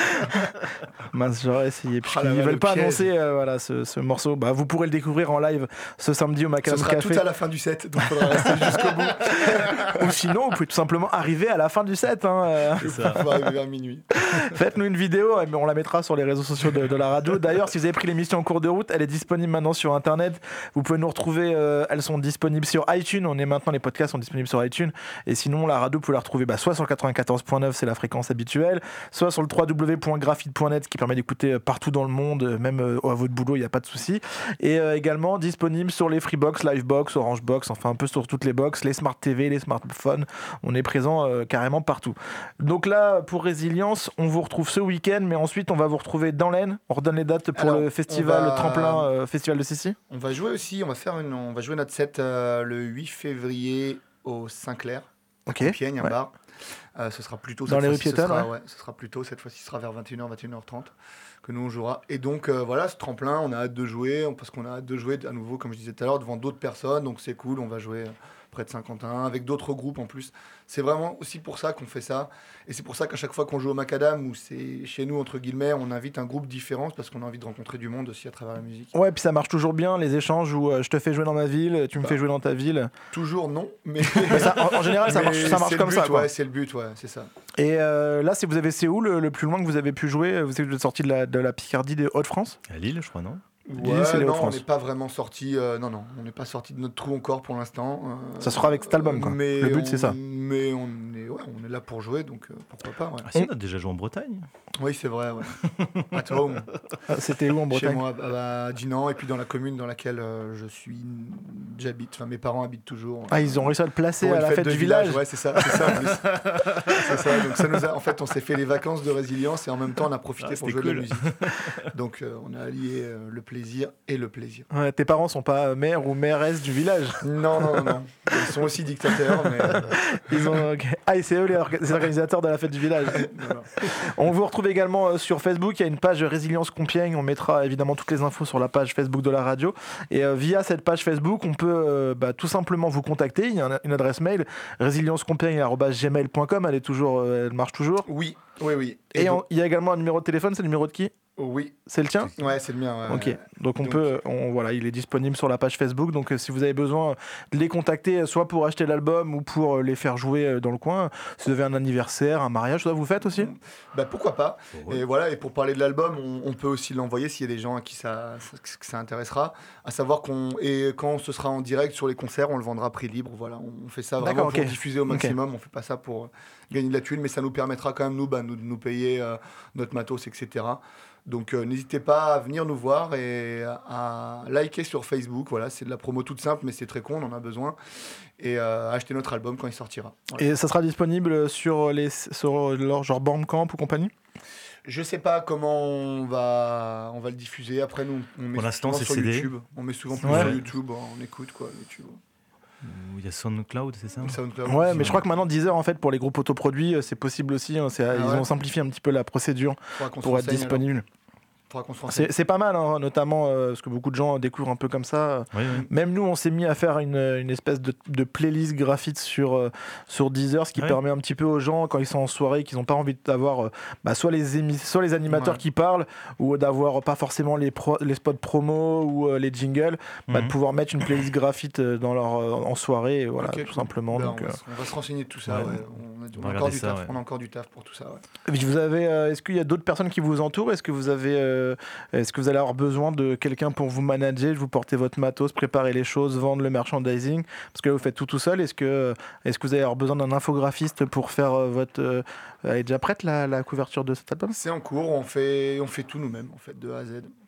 Mince, j'aurais essayé. Ah là Ils là, veulent le pas piège. annoncer euh, voilà, ce, ce morceau. Bah, vous pourrez le découvrir en live ce samedi au Ce Macadam sera Café. tout à la fin du set, donc il faudra rester jusqu'au bout. Ou sinon, vous pouvez tout simplement arriver à la fin du set. Hein, euh. Il faut arriver vers minuit. Faites-nous une vidéo, mais on la mettra sur les réseaux sociaux de, de la radio. D'ailleurs, si vous avez pris l'émission en cours de route, elle est disponible maintenant sur Internet. Vous pouvez nous retrouver, euh, elles sont disponibles sur iTunes. On est maintenant, les podcasts sont disponibles sur iTunes. Et sinon, la radio, vous pouvez la retrouver bah, soit sur le quatre-vingt-quatorze point neuf, c'est la fréquence habituelle, soit sur le w w w point graphite point net, qui permet d'écouter partout dans le monde, même euh, à votre boulot, il n'y a pas de souci. Et euh, également disponible sur les Freebox, Livebox, Orangebox, enfin un peu sur toutes les box, les Smart T V, les smartphones. On est présent euh, carrément partout. Donc là, pour Résilience, on vous retrouve ce week-end, mais ensuite, on va vous retrouver dans l'Aisne. On redonne les dates pour Alors, le festival, on va- le tremplin euh, festival de Sissi. On va jouer aussi, on va faire une, on va jouer notre set euh, le huit février au Saint-Clair, Ok. Compiègne, un Ouais. bar. Euh, ce sera plutôt Dans cette les rues fois-ci, ce piétonnes, sera- ouais. ouais, ce sera plutôt cette fois-ci, ce sera vers vingt et une heures, vingt et une heures trente que nous on jouera. Et donc euh, voilà, ce tremplin, on a hâte de jouer parce qu'on a hâte de jouer à nouveau, comme je disais tout à l'heure, devant d'autres personnes. Donc c'est cool, on va jouer euh, près de Saint-Quentin avec d'autres groupes en plus. C'est vraiment aussi pour ça qu'on fait ça. Et c'est pour ça qu'à chaque fois qu'on joue au Macadam, ou c'est chez nous entre guillemets, on invite un groupe différent parce qu'on a envie de rencontrer du monde aussi à travers la musique. Ouais, puis ça marche toujours bien, les échanges où euh, je te fais jouer dans ma ville, tu me Bah. fais jouer dans ta ville. Toujours non, mais, Mais ça, en, en général, ça mais marche, ça marche c'est le comme but, ça. Quoi. Ouais, c'est le but, ouais, c'est ça. Et euh, là, si vous avez, c'est où le, le plus loin que vous avez pu jouer ? Vous êtes sorti de la, de la Picardie des Hauts-de-France ? À Lille, je crois, non ? Lille, Ouais, c'est les non, on Hauts-de-France. n'est pas vraiment sorti. euh, non, non, on n'est pas sorti de notre trou encore pour l'instant. euh, Ça sera avec cet album, quoi. Mais Le but, on- c'est ça. Mais on est, ouais, on est là pour jouer, donc euh, pourquoi pas. Ouais. Ah si, on a déjà joué en Bretagne. Oui, c'est vrai. Ouais. À toi, Ah, c'était où en chez Bretagne ? moi, à, à Dinan, et puis dans la commune dans laquelle euh, je suis, j'habite. Enfin, mes parents habitent toujours. Ah, ils ont réussi à le placer Pour à une la fête de du village. Ouais, c'est ça. C'est ça, en plus. C'est ça. Donc ça nous a, en fait, on s'est fait les vacances de Résilience et en même temps, on a profité Ah, pour c'était jouer de la cool. musique. Donc, euh, on a allié euh, le plaisir et le plaisir. Ouais, tes parents sont pas maires ou mairesse du village. Non, non, non, non. Ils sont aussi dictateurs, mais euh, Ils ont... ok. Ah, et c'est eux les, orga- les organisateurs de la fête du village. non, non. On vous retrouve également euh, sur Facebook. Il y a une page Résilience Compiègne. On mettra évidemment toutes les infos sur la page Facebook de la radio. Et euh, via cette page Facebook, on peut euh, bah, tout simplement vous contacter. Il y a un- une adresse mail résiliencecompiegne arobase gmail point com. Elle est toujours, euh, elle marche toujours. Oui, oui, oui. Et, donc- en- il y a également un numéro de téléphone. C'est le numéro de qui ? oui, C'est le tien ? ouais, c'est le mien. Ouais, Ok, ouais. donc on Donc- peut, on, voilà, il est disponible sur la page Facebook. Donc euh, si vous avez besoin de les contacter, euh, soit pour acheter l'album ou pour euh, les faire jouer euh, dans le coin, si vous avez un anniversaire, un mariage, ça vous faites aussi ? Bah, pourquoi pas. Ouais. Et voilà. Et pour parler de l'album, on, on peut aussi l'envoyer s'il y a des gens à qui ça, ça- que ça intéressera. À savoir qu'on et quand ce sera en direct sur les concerts, on le vendra à prix libre. Voilà, on, on fait ça vraiment D'accord, pour ok. diffuser au maximum. On fait pas ça pour euh, gagner de la thune, mais ça nous permettra quand même nous, bah, nous de nous payer euh, notre matos, et cetera. Donc euh, n'hésitez pas à venir nous voir et à liker sur Facebook. Voilà, c'est de la promo toute simple, mais c'est très con, on en a besoin. Et euh, acheter notre album quand il sortira. Voilà. Et ça sera disponible sur les sur leur genre Bandcamp ou compagnie ? Je sais pas comment on va, on va le diffuser. Après, nous, on met Pour l'instant, souvent c'est sur C D. YouTube. On met souvent plus Ouais. sur YouTube. On écoute quoi, YouTube. Où il y a SoundCloud, c'est ça ? SoundCloud. Ouais, mais je crois que maintenant Deezer en fait pour les groupes autoproduits, euh, c'est possible aussi. hein, c'est- Ah ils ouais. ont simplifié un petit peu la procédure Faudra qu'on se pour être renseigne, disponible. alors. Faudra qu'on se renseigne. C'est c'est pas mal, hein, notamment euh, parce que beaucoup de gens découvrent un peu comme ça. Oui, oui. Même nous, on s'est mis à faire une, une espèce de, de playlist graphite sur, euh, sur Deezer, ce qui Ouais. permet un petit peu aux gens, quand ils sont en soirée, qu'ils n'ont pas envie d'avoir euh, bah, soit, les émis- soit les animateurs Ouais. qui parlent, ou d'avoir pas forcément les, pro- les spots promo ou euh, les jingles, bah, de Mhm. pouvoir mettre une playlist graphite euh, dans leur, euh, en soirée, et voilà, Ok, tout cool. simplement. Ben, donc, on, va, euh, se- on va se renseigner de tout ça. Ouais. Ouais. On, a, On on va a encore regarder du ça, taf. ouais. On a encore du taf pour tout ça. Ouais. Et puis vous avez, euh, est-ce qu'il y a d'autres personnes qui vous entourent ? Est-ce que vous avez, euh, est-ce que vous allez avoir besoin de quelqu'un pour vous manager, vous porter votre matos, préparer les choses, vendre le merchandising ? Parce que là, vous faites tout tout seul. Est-ce que, est-ce que vous allez avoir besoin d'un infographiste pour faire euh, votre, euh, elle est déjà prête la, la couverture de cet album ? C'est en cours. On fait, on fait tout nous-mêmes en fait de A à Z.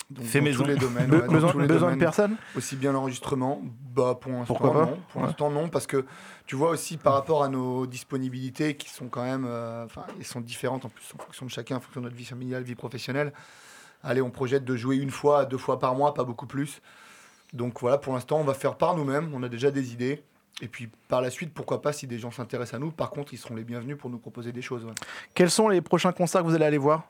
Donc, Fait dans maison. tous les domaines. Be- ouais, dans besoin tous les besoin de domaines. personne. Aussi bien l'enregistrement, bah pour l'instant Pourquoi pas non. Pour Ouais. l'instant non, parce que tu vois aussi par rapport à nos disponibilités qui sont quand même, euh, enfin, elles sont différentes en plus en fonction de chacun, en fonction de notre vie familiale, vie professionnelle. Allez, on projette de jouer une fois, deux fois par mois, pas beaucoup plus. Donc voilà, pour l'instant, on va faire par nous-mêmes. On a déjà des idées. Et puis par la suite, pourquoi pas, si des gens s'intéressent à nous, par contre, ils seront les bienvenus pour nous proposer des choses. Ouais. Quels sont les prochains concerts que vous allez aller voir?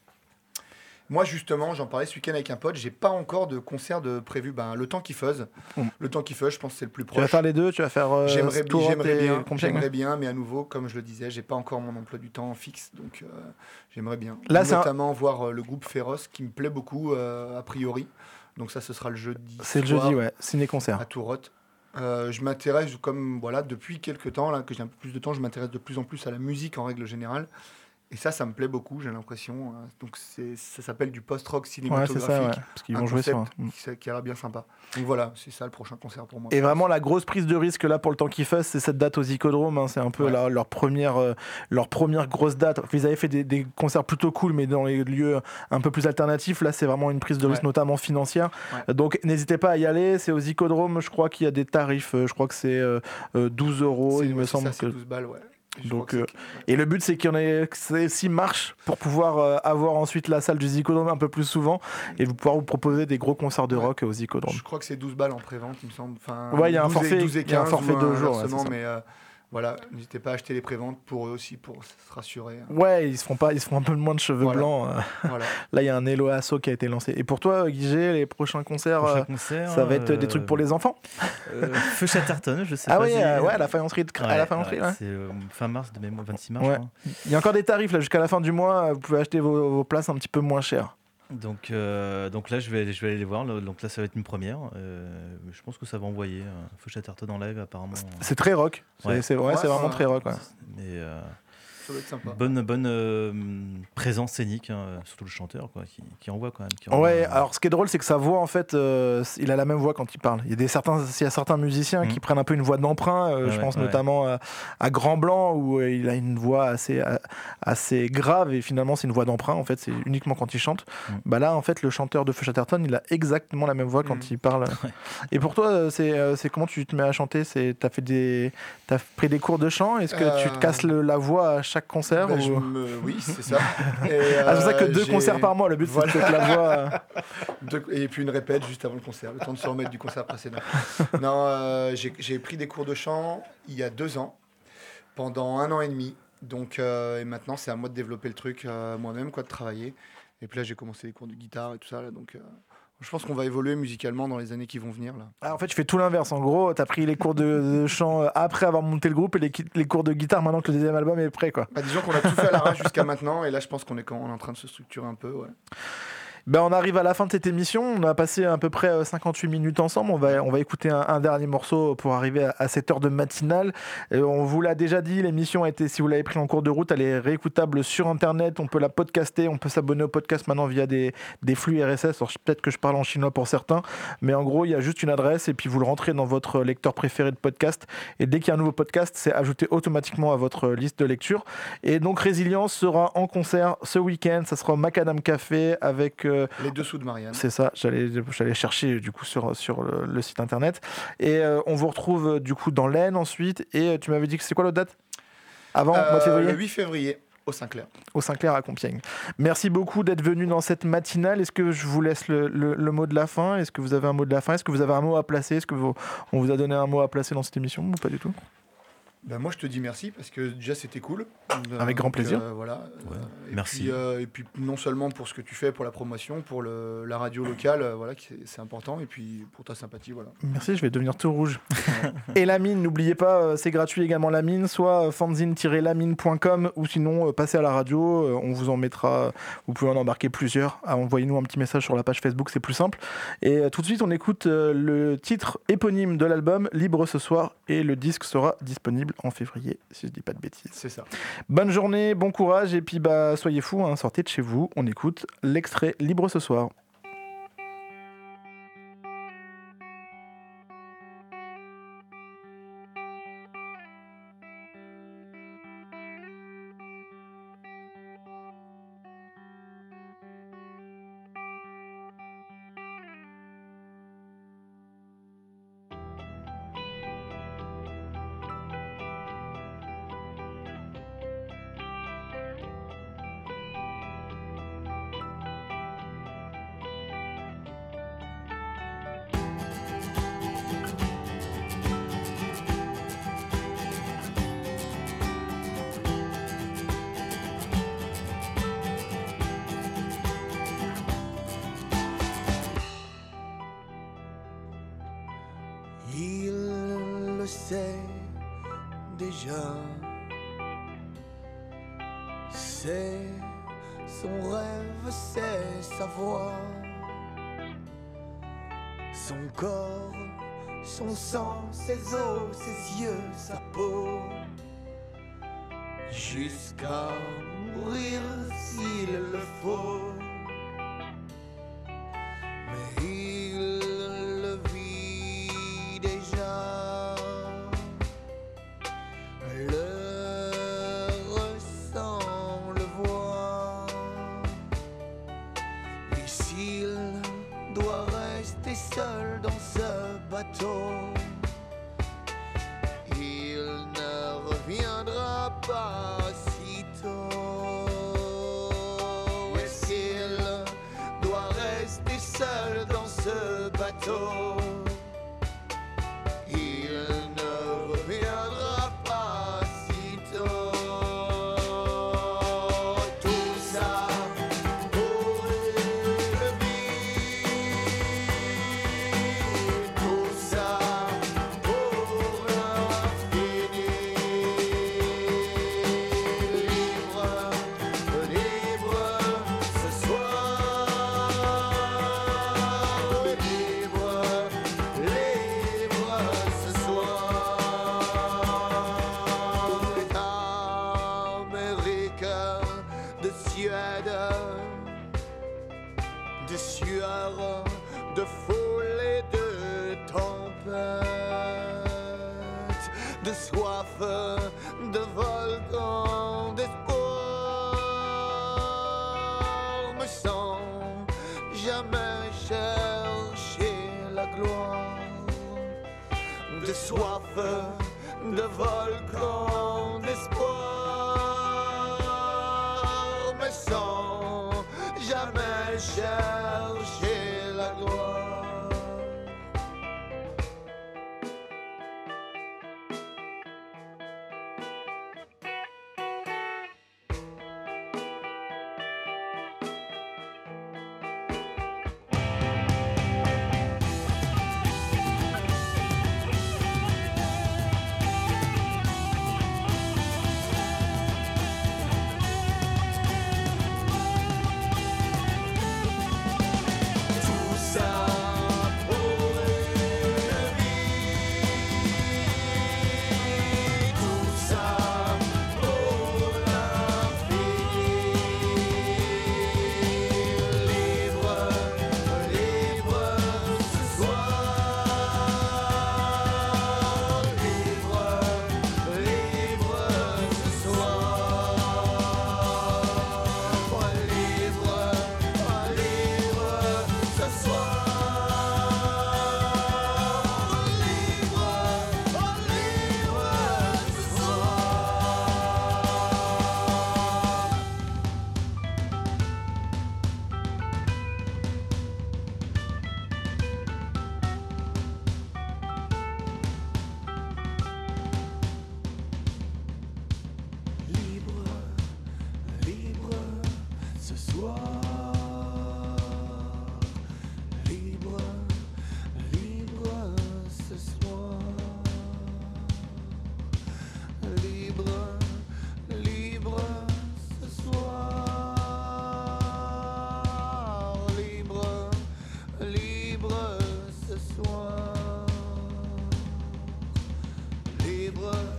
Moi, justement, j'en parlais ce week-end avec un pote. J'ai pas encore de concert de prévu. Ben, le temps qui fuzz. Mm. Le temps qui fuzz, je pense que c'est le plus Tu vas proche. faire les deux, tu vas faire euh, J'aimerais, bi- Tourcoing j'aimerais et bien, Compiègne. j'aimerais bien, mais à nouveau, comme je le disais, j'ai pas encore mon emploi du temps fixe, donc euh, j'aimerais bien. Là, c'est un- notamment voir euh, le groupe Féroce, qui me plaît beaucoup euh, a priori. Donc ça, ce sera le jeudi. C'est le soir jeudi, ouais, ciné-concert. À Tourotte. Euh, je m'intéresse, comme voilà, depuis quelques temps là que j'ai un peu plus de temps, je m'intéresse de plus en plus à la musique en règle générale. Et ça, ça me plaît beaucoup, j'ai l'impression. hein. Donc c'est, ça s'appelle du post-rock Ouais, c'est cinématographique. ça, ouais. Parce qu'ils Un vont jouer sur. concept un- qui, qui a l'air bien sympa. Donc voilà, c'est ça le prochain concert pour moi. Et vraiment, la grosse prise de risque là pour le temps qui fait, c'est cette date au Zikodrome. hein. C'est un peu Ouais. la- leur, première, euh, leur première grosse date. Ils avaient fait des, des concerts plutôt cool, mais dans les lieux un peu plus alternatifs. Là, c'est vraiment une prise de risque, Ouais. notamment financière. Ouais. Donc, n'hésitez pas à y aller. C'est au Zikodrome. Je crois qu'il y a des tarifs. euh, Je crois que c'est euh, euh, douze euros, C'est- il me ouais, c'est semble. ça, c'est que... douze balles, ouais. Et je Donc, crois que euh, c'est- Et le but, c'est qu'il y en ait que celle-ci marche pour pouvoir euh, avoir ensuite la salle du Zikodrome un peu plus souvent et vous pouvoir vous proposer des gros concerts de Ouais. rock au Zikodrome. Je crois que c'est douze balles en pré-vente, il me semble. Enfin, Ouais, il y a un douze et- forfait- douze et il y a un quinze forfait ou deux jours, ouais, inversement, c'est ça. mais euh, voilà, n'hésitez pas à acheter les préventes pour eux aussi, pour se rassurer. hein. Ouais, ils se font pas, ils se font un peu moins de cheveux Voilà. blancs. euh. Voilà. Là, il y a un Hello Asso qui a été lancé. Et pour toi, Guigé, les prochains concerts, Prochain euh, concert, ça va être euh, des trucs pour les enfants. euh, Feu Chatterton, je sais Ah pas. oui, si- euh, ouais, à la faïencerie de, à la faïencerie, ouais. C'est euh, fin mars, de mémoire, vingt-six mars, Ouais. je crois. Il y a encore des tarifs là jusqu'à la fin du mois. Vous pouvez acheter vos, vos places un petit peu moins chères. Donc, euh, donc là, je vais, je vais aller les voir. Là, donc là, ça va être une première. Euh, je pense que ça va envoyer. Euh, Feu Chatterton en live, apparemment. C'est très rock. C'est Ouais. c'est ouais, Ouais, c'est vraiment ouais. très rock. Ouais. Mais euh, Ça doit être sympa. bonne, bonne euh, présence scénique, hein, surtout le chanteur, quoi, qui, qui envoie quand même. Qui envoie, Ouais, euh, alors ce qui est drôle, c'est que sa voix, en fait, euh, il a la même voix quand il parle. Il y a, des certains, il y a certains musiciens Mhm. qui prennent un peu une voix d'emprunt. euh, Ouais, je ouais, pense ouais. notamment à, à Grand Blanc, où euh, il a une voix assez, euh, assez grave, et finalement, c'est une voix d'emprunt. En fait, c'est uniquement quand il chante. Mhm. Bah là, en fait, le chanteur de Feu Chatterton, il a exactement la même voix quand Mhm. il parle. Et pour toi, euh, c'est euh, c'est comment tu te mets à chanter? C'est T'as fait des, t'as pris des cours de chant? Est-ce que tu te Euh, casses le- la voix à chaque concert? Ben, ou- je me- Oui, c'est ça. Et, Ah, c'est pour ça que euh, deux j'ai- concerts par mois. Le but, Voilà. c'est que la voix. euh, Deux- Et puis une répète juste avant le concert, le temps de se remettre du concert précédent. Non, euh, j'ai j'ai pris des cours de chant il y a deux ans, pendant un an et demi. Donc, euh, et maintenant, c'est à moi de développer le truc euh, moi-même, quoi, de travailler. Et puis là, j'ai commencé les cours de guitare et tout ça. Là, donc, euh, je pense qu'on va évoluer musicalement dans les années qui vont venir. Là. Ah, en fait, tu fais tout l'inverse. En gros, tu as pris les cours de, de chant euh, après avoir monté le groupe et les, qui- les cours de guitare maintenant que le deuxième album est prêt, quoi. Bah, disons qu'on a tout fait à l'arrache jusqu'à maintenant. Et là, je pense qu'on est, quand- on est en train de se structurer un peu. Ouais. Ben, on arrive à la fin de cette émission. On a passé à peu près euh, cinquante-huit minutes ensemble. On va, on va écouter un, un dernier morceau pour arriver à, à cette heure de matinale. Euh, on vous l'a déjà dit, l'émission a été, si vous l'avez pris en cours de route, elle est réécoutable sur Internet. On peut la podcaster. On peut s'abonner au podcast maintenant via des, des flux R S S. Alors, peut-être que je parle en chinois pour certains. Mais en gros, il y a juste une adresse et puis vous le rentrez dans votre lecteur préféré de podcast. Et dès qu'il y a un nouveau podcast, c'est ajouté automatiquement à votre liste de lecture. Et donc, Résilience sera en concert ce week-end. Ça sera au Macadam Café avec... euh, Les dessous de Marianne. c'est ça, j'allais, j'allais chercher du coup sur, sur le, le site internet. Et euh, on vous retrouve euh, du coup dans l'Aisne ensuite. Et euh, tu m'avais dit que c'est quoi l'autre date? Avant, Euh, mois de février? le huit février, au Saint-Clair. Au Saint-Clair à Compiègne. Merci beaucoup d'être venu dans cette matinale. Est-ce que je vous laisse le, le- le mot de la fin? Est-ce que vous avez un mot de la fin? Est-ce que vous avez un mot à placer? Est-ce que vous, on vous a donné un mot à placer dans cette émission ou pas du tout? Ben moi, je te dis merci parce que déjà, c'était cool. Avec grand Donc, plaisir. euh, voilà. Ouais, Euh, et merci. Puis, euh, et puis, non seulement pour ce que tu fais pour la promotion, pour le, la radio locale, euh, voilà, qui- c'est important. Et puis pour ta sympathie, voilà. Merci, je vais devenir tout rouge. Et la mine, n'oubliez pas, euh, c'est gratuit également la mine, soit euh, fanzine tiret lamine point com ou sinon euh, passez à la radio, euh, on vous en mettra, vous pouvez en embarquer plusieurs. Ah, envoyez-nous un petit message sur la page Facebook, c'est plus simple. Et euh, tout de suite, on écoute euh, le titre éponyme de l'album, Libre ce soir, et le disque sera disponible en février, si je dis pas de bêtises. C'est ça. Bonne journée, bon courage, et puis bah soyez fous, hein, sortez de chez vous, on écoute l'extrait Libre ce soir. sait déjà. C'est son rêve, c'est sa voix, son corps, son sang, ses os, ses yeux, sa peau, jusqu'à mourir s'il le faut. Mais il le vit déjà, le ressent, le voit. Et s'il doit rester seul dans ce bateau, il ne reviendra pas sitôt. Et s'il doit rester seul dans ce bateau, il ne reviendra pas sitôt. Tout ça pour une vie, tout ça pour l'infini. Libre, libre ce soir. Libre, libre ce soir. Américain de Suède, de sueur, de foule et de tempête, de soif, de volcan, d'espoir, me sans jamais chercher la gloire, de soif, de volcan, d'espoir, mais sans jamais chercher la gloire. Tout ça pour une vie, tout ça pour l'infini. Libre, libre ce soir. Libre, libre ce soir. Libre, libre ce soir. Libre, libre ce soir. Libre, libre ce soir. Libre, libre ce soir. Libre, libre ce soir. Libre, libre ce soir. Libre.